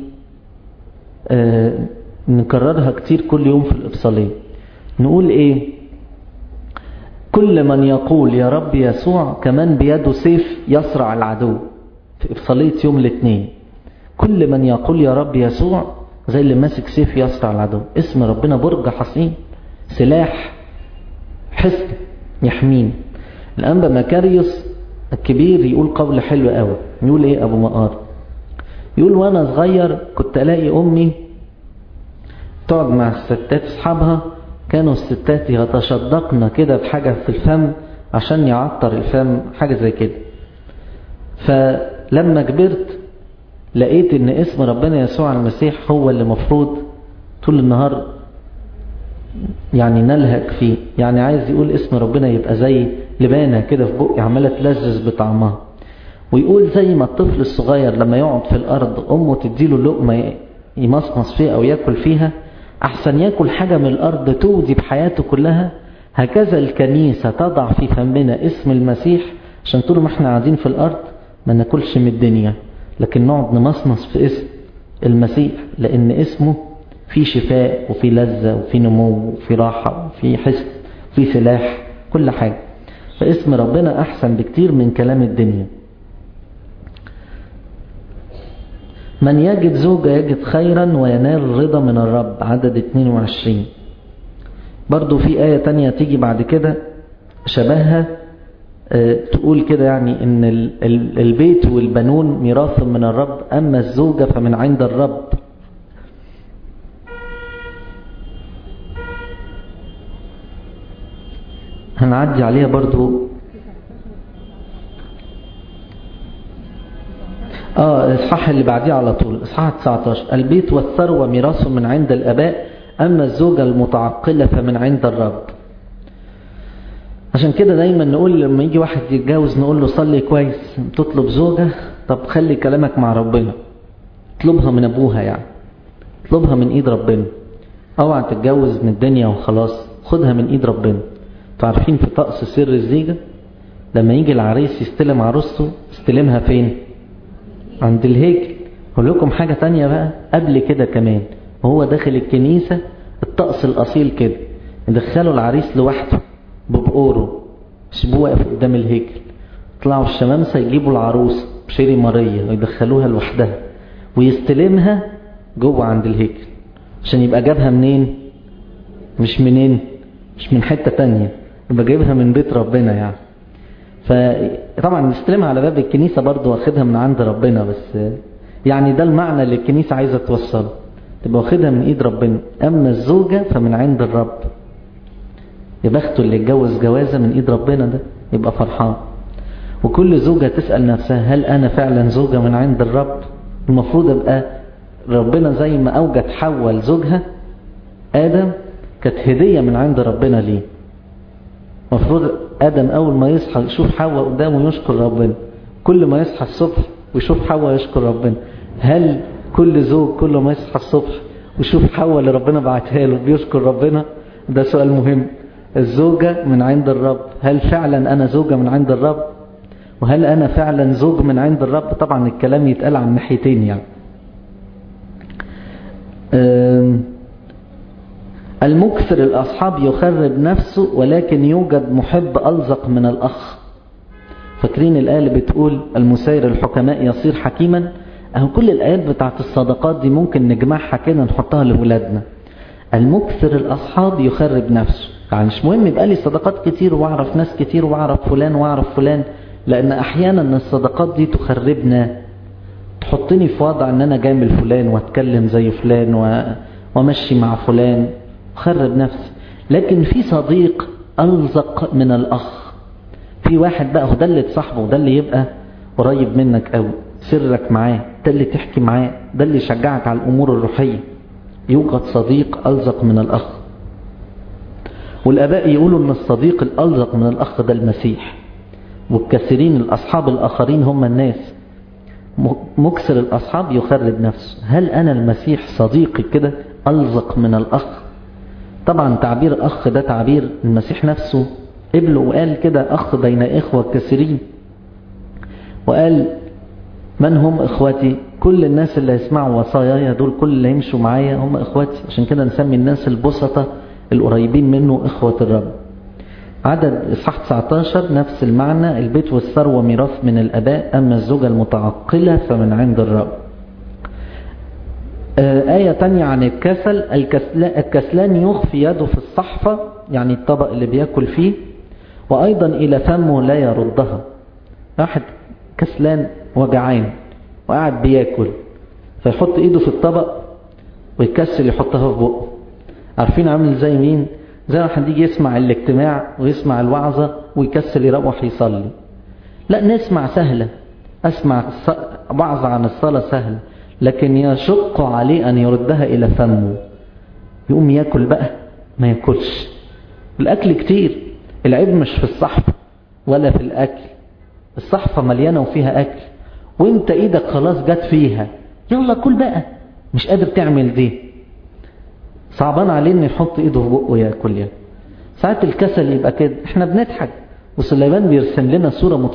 نكررها كتير كل يوم في الإبصالية. نقول إيه؟ كل من يقول يا رب يسوع كمان بيده سيف يصرع العدو. في إبصالية يوم الاثنين كل من يقول يا رب يسوع زي اللي ماسك سيف يصرع العدو. اسم ربنا برج حصين، سلاح حصن يحمين. الأنبا مكاريوس الكبير يقول قول حلو قوي. يقول ايه ابو مقار؟ يقول وانا صغير كنت الاقي امي تقعد مع الستات اصحابها، كانوا الستات يتشدقن كده بحاجة في الفم عشان يعطر الفم، حاجة زي كده. فلما كبرت لقيت ان اسم ربنا يسوع المسيح هو اللي مفروض طول النهار يعني نلهك فيه. يعني عايز يقول اسم ربنا يبقى زي لبانة كده في بقي عمالة تلذذ بطعمها. ويقول زي ما الطفل الصغير لما يقعد في الارض امه تديله لقمة يمصمص فيها او ياكل فيها، احسن ياكل حاجة من الارض تودي بحياته كلها. هكذا الكنيسة تضع في فمنا اسم المسيح عشان طول ما احنا قاعدين في الارض ما ناكلش من الدنيا، لكن نقعد نمصمص في اسم المسيح، لأن اسمه فيه شفاء وفيه لذة وفيه نمو وفيه راحة وفيه حسن وفيه سلاح، كل حاجة. فاسم ربنا أحسن بكتير من كلام الدنيا. من يجد زوجة يجد خيرا وينال الرضا من الرب، عدد 22. برضو في آية تانية تيجي بعد كده شبهها، تقول كده يعني ان البيت والبنون ميراث من الرب، اما الزوجة فمن عند الرب. هنعدي عليها برضو. اصحاح اللي بعديه على طول، اصحاح 19. البيت والثروة ميراث من عند الاباء، اما الزوجة المتعقلة فمن عند الرب. عشان كده دايما نقول لما يجي واحد يتجوز نقول له صلي كويس. تطلب زوجة، طب خلي كلامك مع ربنا، اطلبها من ابوها، يعني اطلبها من ايد ربنا. اوعى تتجوز من الدنيا وخلاص، خدها من ايد ربنا. تعرفين في طقس سر الزيجة لما يجي العريس يستلم عروسته يستلمها فين؟ عند الهيكل. اقول لكم حاجة تانية بقى قبل كده كمان، وهو داخل الكنيسة الطقس الاصيل كده يدخلوا العريس لوحده ببقوره، يسيبوه واقف قدام الهيكل، يطلعوا الشمامسة يجيبوا العروس بشيري ماريا ويدخلوها لوحدها ويستلمها جوه عند الهيكل، عشان يبقى جابها منين؟ مش منين؟ مش من حتة تانية، يبقى جايبها من بيت ربنا يعني. فطبعا نستلمها على باب الكنيسة برضو واخدها من عند ربنا، بس يعني ده المعنى اللي الكنيسة عايزة توصله، تبقى واخدها من ايد ربنا. اما الزوجة فمن عند الرب. يبخته اللي اتجوز جوازة من ايد ربنا، ده يبقى فرحان. وكل زوجة تسأل نفسها هل انا فعلا زوجة من عند الرب؟ المفروض ابقى ربنا زي ما اوجد حواء لزوجها ادم كانت هدية من عند ربنا ليه. المفروض ادم اول ما يصحى يشوف حواء قدامه يشكر ربنا، كل ما يصحى الصبح ويشوف حواء يشكر ربنا. هل كل زوج كل ما يصحى الصبح ويشوف حواء اللي ربنا بعتها له بيشكر ربنا؟ ده سؤال مهم. الزوجة من عند الرب، هل فعلا أنا زوجة من عند الرب؟ وهل أنا فعلا زوج من عند الرب؟ طبعا الكلام يتقال عن ناحيتين يعني. المكثر الأصحاب يخرب نفسه، ولكن يوجد محب ألزق من الأخ. فاكرين الآية اللي بتقول المسير الحكماء يصير حكيما؟ كل الآيات بتاعت الصدقات دي ممكن نجمعها كده نحطها لولادنا. المكثر الأصحاب يخرب نفسه، يعني مش مهم يبقى لي صدقات كتير واعرف ناس كتير واعرف فلان واعرف فلان، لأن أحيانا الصدقات دي تخربنا، تحطني في وضع أن أنا جامل فلان واتكلم زي فلان ومشي مع فلان، خرب نفسي. لكن في صديق ألزق من الأخ، في واحد بقى ده اللي تصاحبه وده اللي يبقى قريب منك أوي، سرك معاه، ده اللي تحكي معاه، ده اللي يشجعك على الأمور الروحية. يوجد صديق ألزق من الأخ. والآباء يقولوا أن الصديق الألزق من الأخ ده المسيح، والكثيرين الأصحاب الآخرين هم الناس. مكسر الأصحاب يخرب نفسه. هل أنا المسيح صديقي كده ألزق من الأخ؟ طبعا تعبير أخ ده تعبير المسيح نفسه قبله، وقال كده أخ بين إخوة كثيرين، وقال من هم إخوتي؟ كل الناس اللي يسمعوا وصاياي دول، كل اللي يمشوا معايا هم إخوتي. عشان كده نسمي الناس البسطة القريبين منه إخوة الرب. عدد إصحاح 19 نفس المعنى، البيت والثروة ميراث من الآباء، أما الزوجة المتعقلة فمن عند الرب. آية تانية عن الكسل، الكسلان يخفي يده في الصحفة، يعني الطبق اللي بيأكل فيه، وأيضا إلى فمه لا يردها. واحد كسلان وجعان وقاعد بياكل، فيحط ايده في الطبق ويكسل يحطها في بقه. عارفين عامل زي مين؟ زي واحد يجي يسمع الاجتماع ويسمع الوعظة ويكسل يروح يصلي. لا، نسمع سهلة، اسمع وعظة عن الصلاة سهلة، لكن يشق عليه ان يردها الى فمه. يقوم ياكل بقى ما ياكلش. الاكل كتير، العيب مش في الصحفة ولا في الاكل. الصحفة مليانة وفيها اكل، وانت ايدك خلاص جت فيها، يلا كل بقى، مش قادر تعمل دي. صعبان عليه ان يحط ايده في بقه ياكل يعني. ساعات الكسل يبقى كده. احنا بنضحك وسليمان بيرسم لنا صورة مضحكة،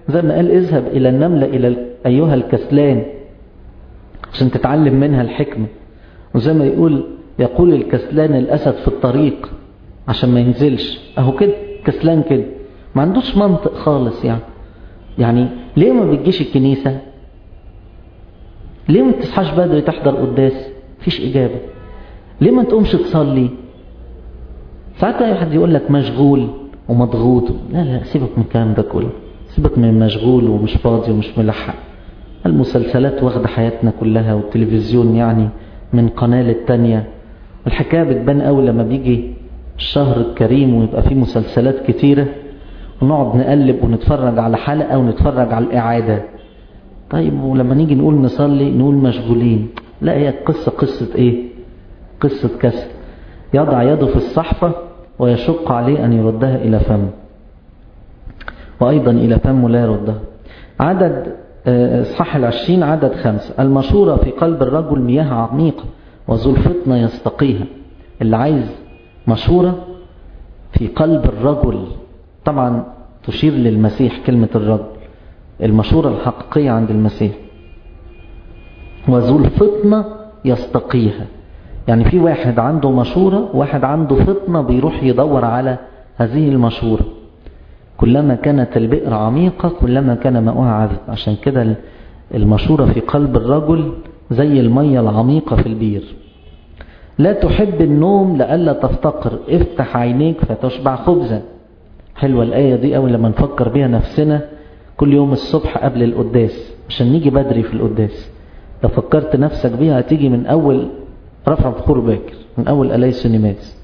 زي ما قال اذهب إلى النملة إلى أيها الكسلان عشان تتعلم منها الحكمة. وزي ما يقول الكسلان الأسد في الطريق عشان ما ينزلش. أهو كده كسلان كده ما عندوش منطق خالص. يعني ليه ما بتجيش الكنيسة؟ ليه ما تصحاش بدري تحضر قداس؟ مفيش إجابة. ليه ما تقومش تصلي؟ ساعات أي حد يقول لك مشغول ومضغوط. لا سيبك من الكلام ده كله. سيبك من مشغول ومش فاضي ومش ملحق. المسلسلات واخدة حياتنا كلها، والتلفزيون يعني من قناة للتانية. الحكاية بتبان قوي لما بيجي الشهر الكريم ويبقى فيه مسلسلات كتيرة ونقعد نقلب ونتفرج على حلقة ونتفرج على الإعادة. طيب ولما نيجي نقول نصلي نقول مشغولين. لا، هي قصة ايه؟ قصة كسل. يضع يده في الصحفة ويشق عليه أن يردها إلى فمه، وأيضا إلى فمه لا يردها. عدد إصحاح 20 عدد 5. المشورة في قلب الرجل مياه عميقة وذو الفطنة يستقيها. اللي عايز مشورة في قلب الرجل، طبعا تشير للمسيح كلمة الرجل، المشورة الحقيقية عند المسيح. وذو الفطنة يستقيها، يعني في واحد عنده مشورة، واحد عنده فطنة بيروح يدور على هذه المشورة. كلما كانت البئر عميقة كلما كان ماؤها عذب. عشان كده المشورة في قلب الرجل زي المية العميقة في البير. لا تحب النوم لألا تفتقر، افتح عينيك فتشبع خبزا. حلوة الآية دي أول لما نفكر بيها نفسنا كل يوم الصبح قبل القداس عشان نيجي بدري في القداس. لو فكرت نفسك بيها هتيجي من أول رفع بخور باكر، من أول أليس نماس.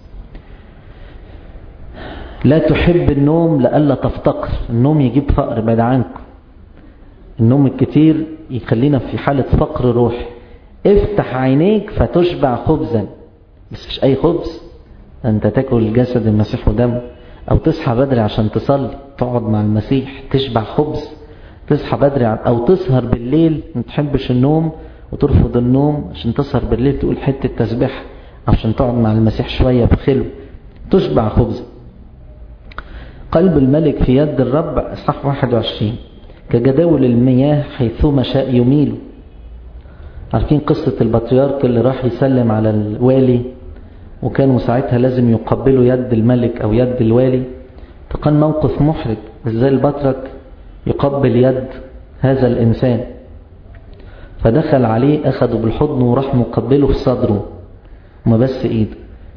لا تحب النوم لألا تفتقر. النوم يجيب فقر، بعد عنكم. النوم الكتير يخلينا في حالة فقر روحي. افتح عينيك فتشبع خبزا، بس مش أي خبز، أنت تاكل جسد المسيح ودمه. أو تصحى بدري عشان تصلي تقعد مع المسيح تشبع خبز. تصحى بدري أو تسهر بالليل، ما تحبش النوم وترفض النوم عشان تسهر بالليل تقول حتة تسبيح عشان تقعد مع المسيح شوية بخلو، تشبع خبز. قلب الملك في يد الرب، إصحاح 21. كجداول المياه حيثما شاء يميل. عارفين قصة البطريرك اللي راح يسلم على الوالي وكانوا ساعتها لازم يقبلوا يد الملك أو يد الوالي؟ فكان موقف محرج، ازاي البطرك يقبل يد هذا الإنسان؟ فدخل عليه أخده بالحضن وراح مقبله في صدره وما بس إيده.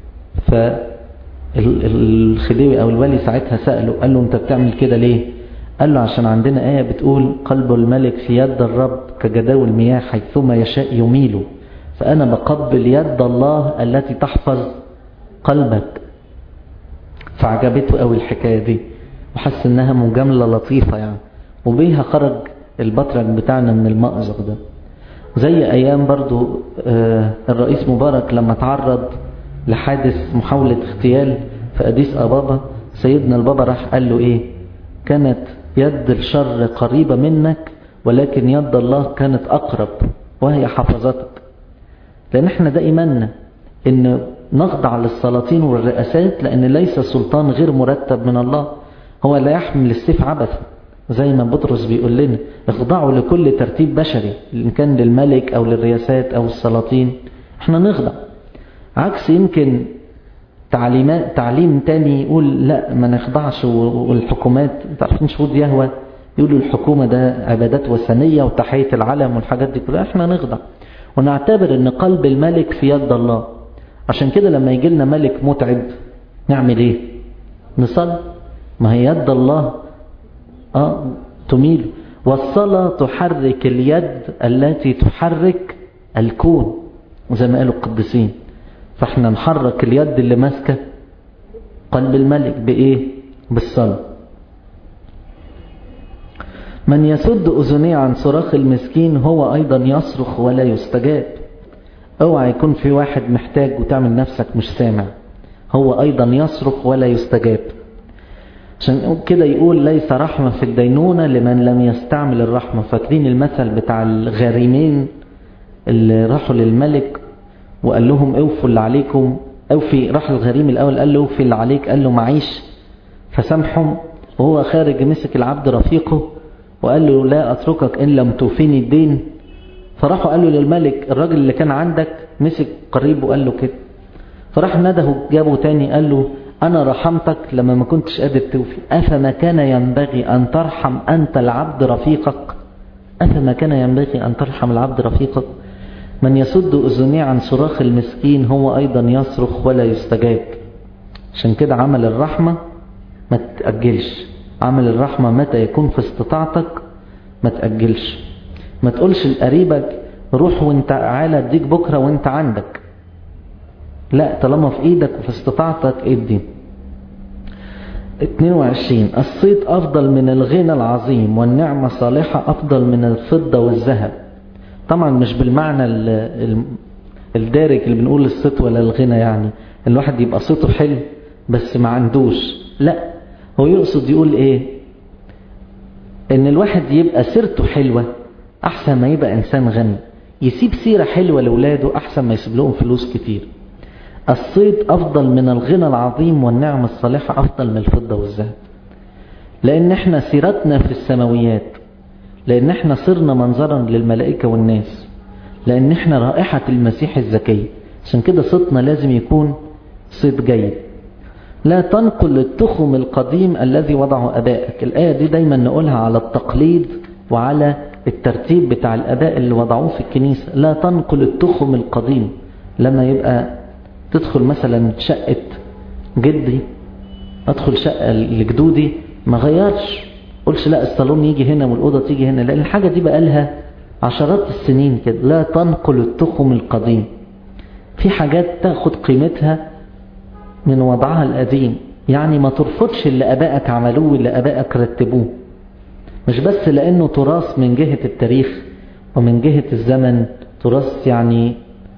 فالخديوي أو الوالي ساعتها سأله، قال له أنت بتعمل كده ليه؟ قال له عشان عندنا آية بتقول قلب الملك في يد الرب كجداول المياه حيثما يشاء يميله. فأنا بقبل يد الله التي تحفظ قلبك. فعجبته قوي الحكاية دي وحس انها مجاملة لطيفة يعني، وبيها خرج البطرك بتاعنا من المأزق ده. زي ايام برضو الرئيس مبارك لما تعرض لحادث محاولة اغتيال في أديس أبابا، سيدنا البابا راح قال له ايه؟ كانت يد الشر قريبة منك ولكن يد الله كانت أقرب وهي حفظتك. لأن احنا ده إيماننا إن نخضع للسلاطين والرئاسات، لأن ليس سلطان غير مرتب من الله. هو لا يحمل السيف عبثا، زي ما بطرس بيقول لنا اخضعوا لكل ترتيب بشري، إن كان للملك أو للرئاسات أو السلاطين احنا نخضع. عكس يمكن تعليم تاني يقول لا ما نخضعش، والحكومات تعرفين شهود يهوى يقولوا الحكومة ده عبادات وثنية وتحية العلم والحاجات دي كلها. احنا نخضع ونعتبر ان قلب الملك في يد الله. عشان كده لما يجي لنا ملك متعب نعمل ايه؟ نصلي. ما هي يد الله تميل. والصلاة تحرك اليد التي تحرك الكون، وزي ما قالوا القديسين. فاحنا نحرك اليد اللي ماسكه قلب الملك بايه؟ بالصلاة. من يسد أذنيه عن صراخ المسكين هو أيضا يصرخ ولا يستجاب. اوعى يكون في واحد محتاج وتعمل نفسك مش سامع، هو أيضا يصرخ ولا يستجاب. عشان كده يقول ليس رحمة في الدينونة لمن لم يستعمل الرحمة. فاكرين المثل بتاع الغارمين اللي راحوا للملك وقال لهم اوفوا اللي عليكم، اوفي. راح الغريم الأول قال له اوفي اللي عليك، قال له معيش فسامحهم. وهو خارج مسك العبد رفيقه وقال له لا أتركك إن لم توفيني الدين. فراحوا قال له للملك الراجل اللي كان عندك مسك قريب وقال له كده. فراح نده جابه تاني قال له أنا رحمتك لما ما كنتش قادر توفي، أفما كان ينبغي أن ترحم أنت العبد رفيقك؟ أفما كان ينبغي أن ترحم العبد رفيقك؟ من يسد أذنيه عن صراخ المسكين هو أيضا يصرخ ولا يستجاب. عشان كده عمل الرحمة ما تأجلش، عمل الرحمة متى يكون في استطاعتك ما تأجلش. ما تقولش لقريبك روح وانت عالة اديك بكرة وانت عندك، لا، طالما في ايدك وفي استطاعتك ادي. 22 الصيت أفضل من الغنى العظيم والنعمة صالحة أفضل من الفضة والذهب. طبعا مش بالمعنى الدارج اللي بنقول الصيت ولا الغنى، يعني الواحد يبقى صيته حلو بس ما عندوش، لا، هو يقصد يقول ايه؟ ان الواحد يبقى سيرته حلوة احسن ما يبقى انسان غني، يسيب سيرة حلوة لولاده احسن ما يسيب لهم فلوس كتير. الصيت افضل من الغنى العظيم والنعمة الصالحة افضل من الفضة والذهب. لان احنا سيرتنا في السماويات، لان احنا صرنا منظرا للملائكة والناس، لان احنا رائحة المسيح الزكي. عشان كده صيتنا لازم يكون صيت جيد. لا تنقل التخم القديم الذي وضعه أبائك. الآية دي دايما نقولها على التقليد وعلى الترتيب بتاع الآباء اللي وضعوه في الكنيسة. لا تنقل التخم القديم. لما يبقى تدخل مثلا شقة جدي، أدخل شقة لجدودي، ما غيرش، قولش لا الصالون يجي هنا والأوضة تيجي هنا، لأن الحاجة دي بقى لها عشرات السنين كده. لا تنقل التخم القديم. في حاجات تاخد قيمتها من وضعها القديم، يعني ما ترفضش اللي أبائك عملوه واللي أبائك رتبوه، مش بس لأنه تراث من جهة التاريخ ومن جهة الزمن، تراث يعني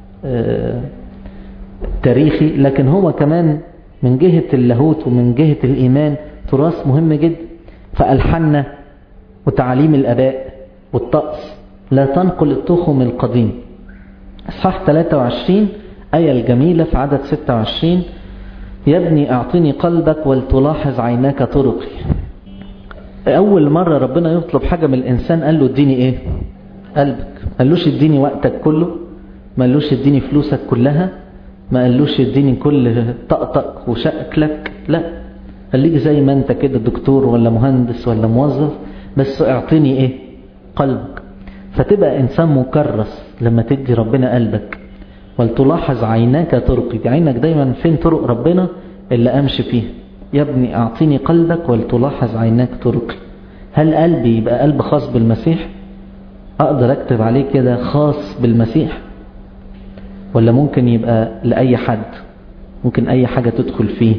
تاريخي، لكن هو كمان من جهة اللاهوت ومن جهة الإيمان تراث مهم جدا. فألحنا وتعاليم الآباء والطقس لا تنقل التخم القديم. إصحاح 23 آية الجميلة في عدد 26: يا ابني اعطني قلبك ولتلاحظ عيناك طرقي. اول مرة ربنا يطلب حاجة من الانسان قال له اديني ايه؟ قلبك. قالوش اديني وقتك كله، ما قالوش اديني فلوسك كلها، ما قالوش اديني كل طقطق وشكلك، لا، خليك زي ما انت كده، دكتور ولا مهندس ولا موظف، بس اعطني ايه؟ قلبك. فتبقى انسان مكرس لما تدي ربنا قلبك. ولتلاحظ عيناك طرقي، عينك دايما فين طرق ربنا اللي امشي فيه. يا ابني اعطيني قلبك ولتلاحظ عيناك طرقي. هل قلبي يبقى قلب خاص بالمسيح؟ اقدر اكتب عليه كده خاص بالمسيح؟ ولا ممكن يبقى لأي حد، ممكن اي حاجة تدخل فيه؟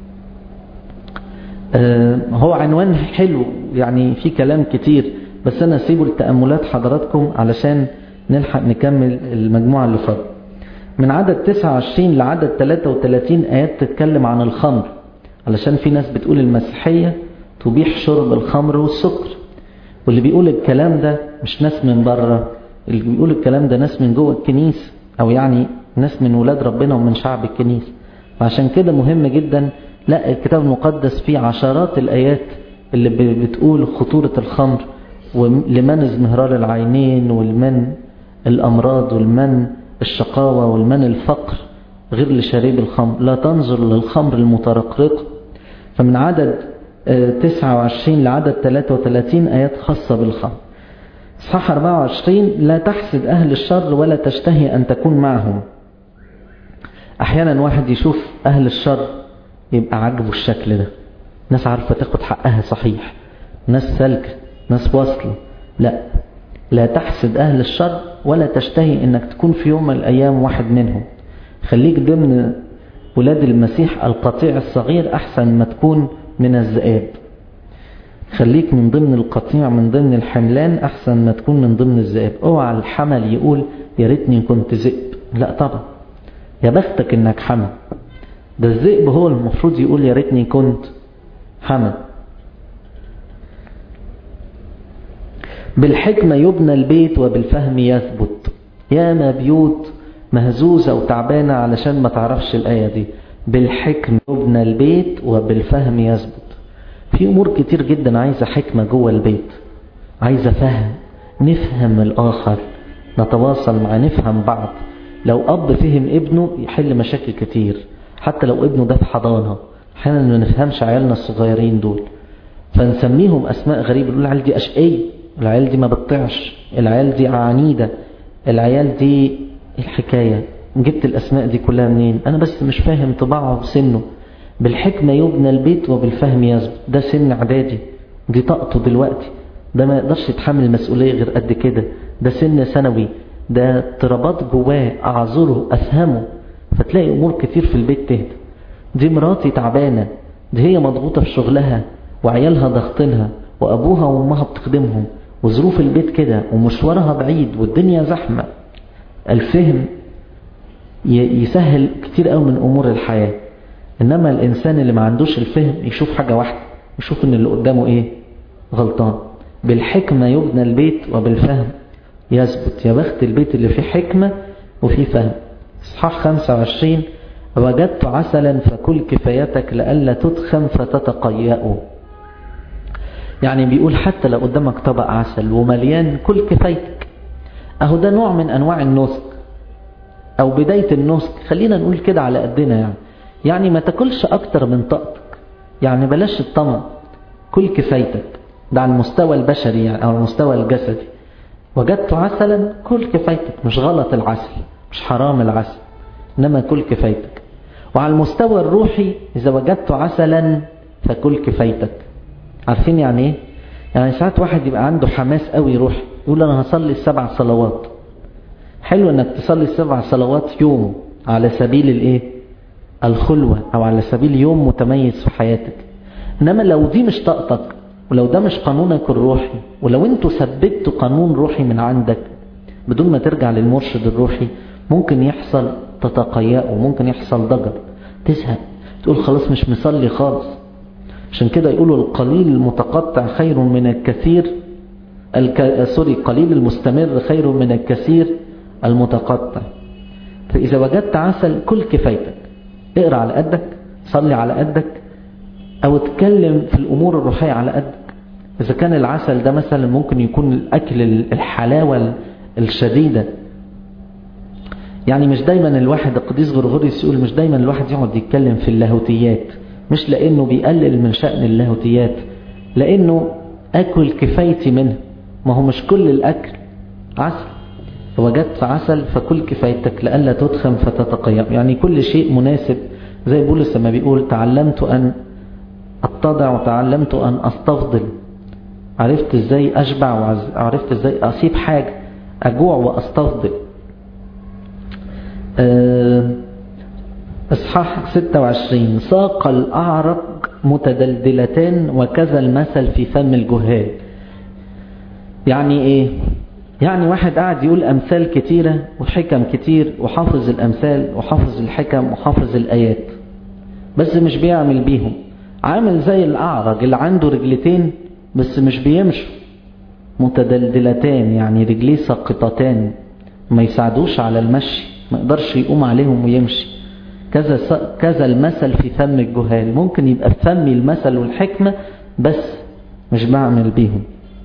هو عنوان حلو يعني، في كلام كتير، بس انا اسيبه لتأملات حضراتكم علشان نلحق نكمل المجموعة اللي فاتت. من عدد 29 لعدد 33 آيات تتكلم عن الخمر، علشان في ناس بتقول المسيحية تبيح شرب الخمر والسكر، واللي بيقول الكلام ده مش ناس من بره، اللي بيقول الكلام ده ناس من جوه الكنيسة، أو يعني ناس من ولاد ربنا ومن شعب الكنيسة. فعشان كده مهم جدا، لا، الكتاب المقدس فيه عشرات الآيات اللي بتقول خطورة الخمر، ولمن ازمهرار العينين، والمن الأمراض، والمن الشقاوة، والمن الفقر، غير لشريب الخمر. لا تنظر للخمر المترقرق. فمن عدد 29 لعدد 33 آيات خاصة بالخمر. إصحاح 24: لا تحسد أهل الشر ولا تشتهي أن تكون معهم. أحيانا واحد يشوف أهل الشر يبقى عجبه الشكل ده، ناس عارفة تاخد حقها صحيح، ناس سالكة، ناس واصلة. لا تحسد أهل الشر ولا تشتهي أنك تكون في يوم من الأيام واحد منهم. خليك ضمن ولاد المسيح القطيع الصغير أحسن ما تكون من الذئاب. خليك من ضمن القطيع، من ضمن الحملان، أحسن ما تكون من ضمن الذئاب. اوعى الحمل يقول يا ريتني كنت ذئب، لا طبعا، يا بختك انك حمل. ده الذئب هو المفروض يقول يا ريتني كنت حمل. بالحكمة يبنى البيت وبالفهم يثبت. ياما بيوت مهزوزة وتعبانة علشان ما تعرفش الآية دي. بالحكمة يبنى البيت وبالفهم يثبت. في أمور كتير جدا عايزة حكمة جوه البيت عايزة فهم، نفهم الآخر، نتواصل معه، نفهم بعض. لو أب فهم ابنه يحل مشاكل كتير، حتى لو ابنه ده في حضانة. أحيانا ما نفهمش عيالنا الصغيرين دول، فنسميهم أسماء غريبة، نقول العيال دي أشقية، العيال دي ما بتطيعش، العيال دي عنيدة، العيال دي الحكاية. جبت الأسماء دي كلها منين؟ أنا بس مش فاهم طباعه وسنه. بالحكمة يبنى البيت وبالفهم يثبت. ده سن إعدادي، دي طاقته دلوقتي، ده ما يقدرش يتحمل المسؤولية غير قد كده. ده سن ثانوي، ده اضطرابات جواه، أعذره أفهمه، فتلاقي أمور كتير في البيت تهدى. دي مراتي تعبانة، دي هي مضغوطة في شغلها وعيالها ضغطينها وأبوها وأمها بتخدمهم وظروف البيت كده ومشوارها بعيد والدنيا زحمة. الفهم يسهل كتير قوي من أمور الحياة. إنما الإنسان اللي ما عندوش الفهم يشوف حاجة واحدة، يشوف إن اللي قدامه إيه؟ غلطان. بالحكمة يبنى البيت وبالفهم يثبت. يا بخت البيت اللي فيه حكمة وفيه فهم. إصحاح 25: وجدت عسلا فكل كفايتك لئلا تدخن فتتقيأ. يعني بيقول حتى لو قدامك طبق عسل ومليان كل كفايتك. اهو ده نوع من انواع النسك او بداية النسك، خلينا نقول كده على قدنا. يعني ما تاكلش اكتر من طاقتك، يعني بلاش الطمع، كل كفايتك. ده على المستوى البشري يعني، او على المستوى الجسدي. وجدت عسلا كل كفايتك، مش غلط العسل، مش حرام العسل، انما كل كفايتك. وعلى المستوى الروحي اذا وجدت عسلا فكل كفايتك. عارفين يعني ايه؟ يعني ساعات واحد يبقى عنده حماس قوي روحي، يقول انا هصلي 7 صلوات. حلو انك تصلي 7 صلوات يوم على سبيل الايه؟ الخلوة، او على سبيل يوم متميز في حياتك. انما لو دي مش طاقتك، ولو ده مش قانونك الروحي، ولو انتوا ثبتوا قانون روحي من عندك بدون ما ترجع للمرشد الروحي، ممكن يحصل تتقيأ وممكن يحصل ضجر، تزهق، تقول خلاص مش مصلي خالص. عشان كده يقولوا القليل المتقطع خير من الكثير، قليل المستمر خير من الكثير المتقطع. فإذا وجدت عسل كل كفايتك، اقرأ على قدك، صلي على قدك، أو اتكلم في الأمور الروحية على قدك. إذا كان العسل ده مثلا ممكن يكون الأكل الحلاوة الشديدة. يعني مش دايما الواحد، القديس غرغوريوس يقول مش دايما الواحد يقعد يتكلم في اللاهوتيات، مش لأنه بيقلل من شأن اللاهوتيات، لأنه أكل كفايتي منه. ما هو مش كل الأكل عسل. وجدت عسل فكل كفايتك لئلا تدخن فتتقيأ. يعني كل شيء مناسب، زي بولس لما بيقول تعلمت أن أتضع وتعلمت أن أستفضل. عرفت ازاي أشبع وعرفت ازاي أصيب حاجة، أجوع وأستفضل. إصحاح 26: ساق الأعرج متدلدلتان وكذا المثل في فم الجهال. يعني إيه؟ يعني واحد قاعد يقول أمثال كتيرة وحكم كتير وحافظ الأمثال وحافظ الحكم وحافظ الآيات، بس مش بيعمل بيهم. عامل زي الأعرج اللي عنده رجلتين بس مش بيمشوا، متدلدلتان يعني رجليه ساقطتان، ما يساعدوش على المشي، ما يقدرش يقوم عليهم ويمشي. كذا المثل في فم الجهال. ممكن يبقى في فمي المثل والحكمة بس مش بعمل بيهم.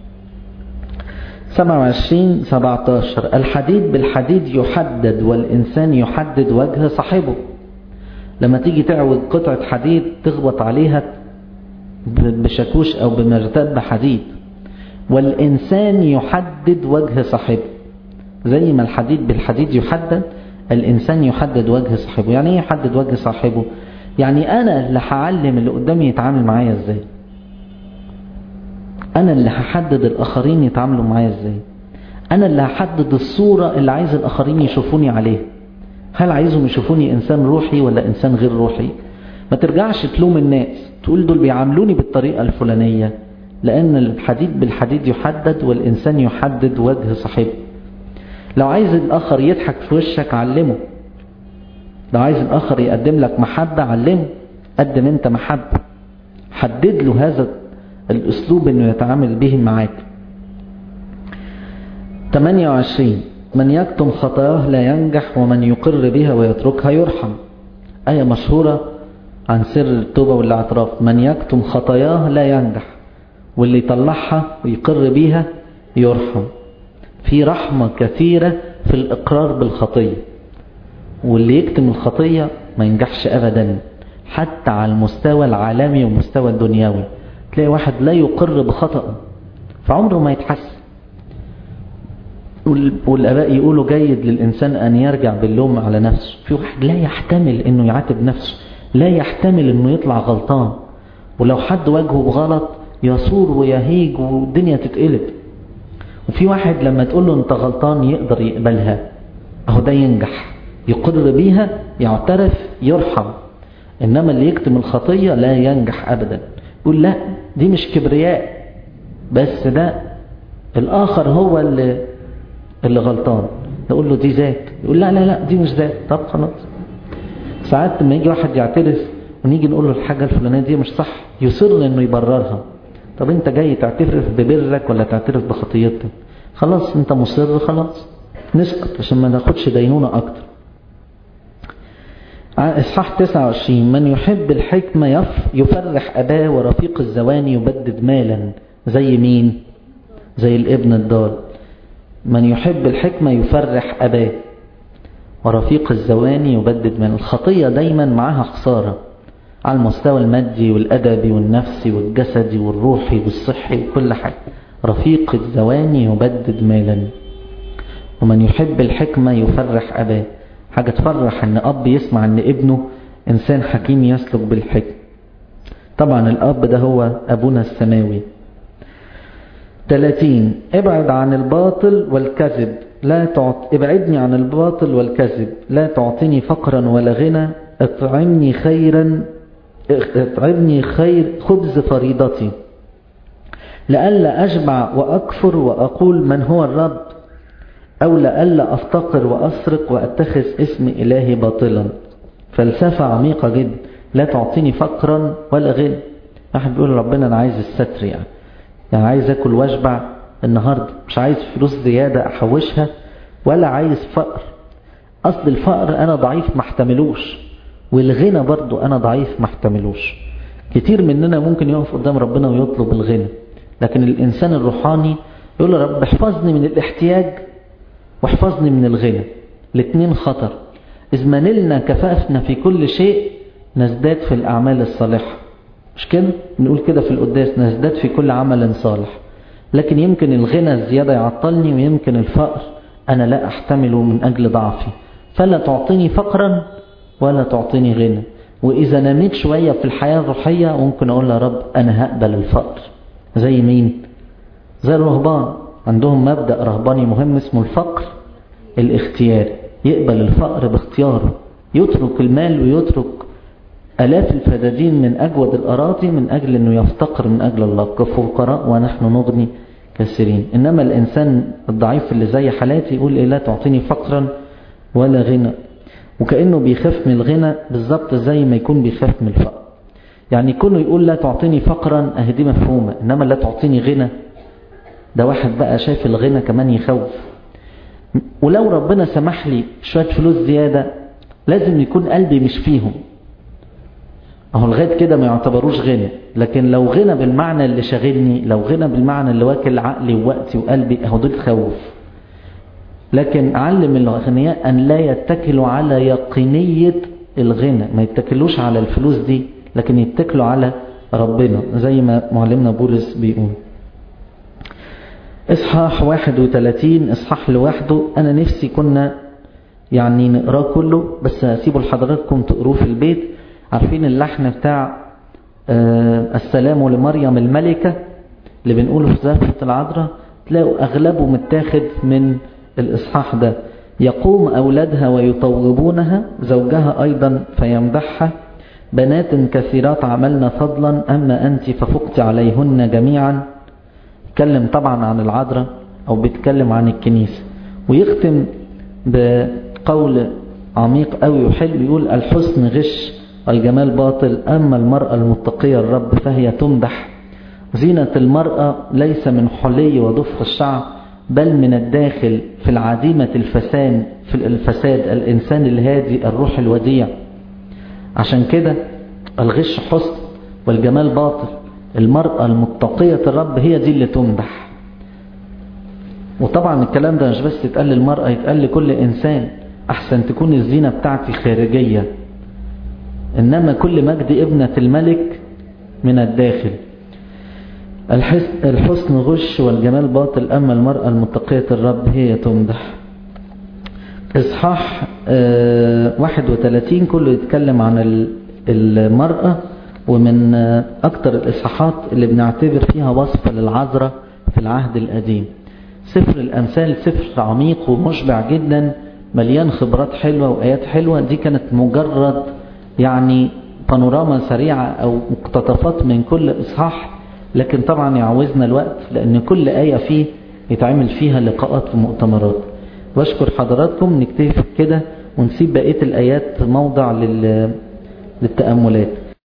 27-17: الحديد بالحديد يحدد والإنسان يحدد وجه صاحبه. لما تيجي تعوج قطعة حديد تخبط عليها بشاكوش أو بمرتبة حديد، والإنسان يحدد وجه صاحبه. زي ما الحديد بالحديد يحدد، الإنسان يحدد وجه صاحبه. يعني ايه يحدد وجه صاحبه؟ يعني أنا اللي هعلم اللي قدامي يتعامل معايا ازاي، أنا اللي هحدد الآخرين يتعاملوا معايا ازاي، أنا اللي هحدد الصورة اللي عايز الآخرين يشوفوني عليها. هل عايزهم يشوفوني إنسان روحي ولا إنسان غير روحي؟ ما ترجعش تلوم الناس تقول دول بيعاملوني بالطريقة الفلانية، لأن الحديد بالحديد يحدد والإنسان يحدد وجه صاحبه. لو عايز الآخر يضحك في وشك علمه، لو عايز الآخر يقدم لك محبة علمه، قدم انت محبة، حدد له هذا الأسلوب انه يتعامل به معاك. 28: من يكتم خطاياه لا ينجح ومن يقر بها ويتركها يرحم. آية مشهورة عن سر التوبة والاعتراف. من يكتم خطاياه لا ينجح، واللي يطلعها ويقر بيها يرحم. في رحمة كثيرة في الإقرار بالخطية، واللي يكتم الخطية ما ينجحش أبدا، حتى على المستوى العالمي والمستوى الدنيوي. تلاقي واحد لا يقر بخطأ فعمره ما يتحسن. والآباء يقولوا جيد للإنسان أن يرجع باللوم على نفسه. في واحد لا يحتمل أنه يعاتب نفسه، لا يحتمل أنه يطلع غلطان، ولو حد واجهه بغلط يصور ويهيج والدنيا تتقلب. وفي واحد لما تقول له أنت غلطان يقدر يقبلها، أهو ده ينجح، يقر بيها، يعترف، يرحم. إنما اللي يكتم الخطية لا ينجح أبدا. يقول لا دي مش كبرياء، بس ده الآخر هو اللي غلطان. نقول له دي ذات، يقول لا لا لا دي مش ذات. طب خلاص. ساعات لما يجي واحد يعترف ونيجي نقول له الحاجة الفلانية دي مش صح، يصر انه يبررها. طب انت جاي تعترف ببرك ولا تعترف بخطيتك؟ خلاص انت مصر، خلاص نسكت عشان ما ناخدش دينونة اكتر. اصحاح 29: من يحب الحكمة يفرح اباه، ورفيق الزواني يبدد مالا. زي مين؟ زي الابن الضال. من يحب الحكمة يفرح أباه، ورفيق الزواني يبدد من. الخطية دايما معها خسارة على المستوى المادي والأدبي والنفسي والجسدي والروحي والصحي وكل حاجة. رفيق الزواني يبدد مالا. ومن يحب الحكمة يفرح أباه. حاجة تفرح أن أب يسمع أن ابنه إنسان حكيم يسلك بالحكمة. طبعا الأب ده هو أبونا السماوي. 30: ابعد عن الباطل والكذب ابعدني عن الباطل والكذب، لا تعطيني فقرا ولا غنى، اطعمني خير خبز فريضتي، لئلا أشبع وأكفر وأقول من هو الرب، أو لئلا أفتقر وأسرق وأتخذ اسم إلهي باطلا. فلسفة عميقة جدا. لا تعطيني فقرا ولا غنى. واحد بيقول ربنا أنا عايز الستر، يعني عايز أكل واشبع النهاردة، مش عايز فلوس زيادة أحوشها، ولا عايز فقر. أصل الفقر أنا ضعيف ما احتملوش، والغنى برضو أنا ضعيف ما احتملوش. كتير مننا ممكن يقف قدام ربنا ويطلب الغنى، لكن الإنسان الروحاني يقول له رب احفظني من الاحتياج واحفظني من الغنى. الاثنين خطر. إذ ما نلنا كفافنا في كل شيء نزداد في الأعمال الصالحة. مش كده؟ نقول كده في القداس نزداد في كل عمل صالح. لكن يمكن الغنى الزيادة يعطلني، ويمكن الفقر أنا لا أحتمله من أجل ضعفي. فلا تعطيني فقرا ولا تعطيني غنى. وإذا نميت شوية في الحياة الروحية ممكن أقول يا رب أنا هقبل الفقر. زي مين؟ زي الرهبان. عندهم مبدأ رهباني مهم اسمه الفقر الاختياري. يقبل الفقر باختياره، يترك المال ويترك ألاف الفدادين من أجود الأراضي من أجل أنه يفتقر من أجل الله. كفقراء ونحن نغني كثيرين. إنما الإنسان الضعيف اللي زي حالاتي يقول إيه؟ لا تعطيني فقرا ولا غنى. وكأنه بيخاف من الغنى بالضبط زي ما يكون بيخاف من الفقر. يعني كونه يقول لا تعطيني فقرا أهدي مفهومة، إنما لا تعطيني غنى ده واحد بقى شايف الغنى كمان يخوف. ولو ربنا سمح لي شوية فلوس زيادة لازم يكون قلبي مش فيهم. اهو لغايه كده ما يعتبروش غنى. لكن لو غنى بالمعنى اللي شاغلني، لو غنى بالمعنى اللي واكل عقلي ووقتي وقلبي، اهو دول تخوف. لكن علم الأغنياء أن لا يتكلوا على يقينية الغنى، ما يتكلوش على الفلوس دي، لكن يتكلوا على ربنا زي ما معلمنا بولس بيقول. إصحاح 31 إصحاح لوحده. أنا نفسي كنا يعني نقراه كله، بس هسيبه لحضراتكم تقروه في البيت. عارفين اللحن بتاع السلام لمريم الملكة اللي بنقوله في زفة العذراء؟ تلاقوا أغلبه متاخد من الإصحاح ده. يقوم أولادها ويطوبونها، زوجها أيضا فيمدحها. بنات كثيرات عملنا فضلا، أما أنت ففقت عليهن جميعا. يتكلم طبعا عن العذراء أو بيتكلم عن الكنيسة. ويختم بقول عميق أوي وحلو، يقول الحسن غش الجمال باطل، أما المرأة المتقية الرب فهي تمدح. زينة المرأة ليس من حلي وضفر الشعر، بل من الداخل في العديمة الفساد الإنسان الهادي الروح الوديع. عشان كده الغش حسن والجمال باطل. المرأة المتقية الرب هي دي اللي تمدح. وطبعا الكلام ده مش بس يتقال للمرأة، يتقال لكل إنسان. أحسن تكون الزينة بتاعتي خارجية، إنما كل مجد ابنة الملك من الداخل. الحسن غش والجمال باطل، أما المرأة المتقية الرب هي تمدح. إصحاح 31 كله يتكلم عن المرأة، ومن أكتر الإصحاحات اللي بنعتبر فيها وصف للعذراء في العهد القديم. سفر الأمثال سفر عميق ومشبع جدا، مليان خبرات حلوة وآيات حلوة. دي كانت مجرد يعني بانوراما سريعة أو مقتطفات من كل إصحاح، لكن طبعا يعوزنا الوقت لأن كل آية فيه يتعمل فيها لقاءات ومؤتمرات. بشكر حضراتكم، نكتفي كده ونسيب بقية الآيات موضع للتأملات.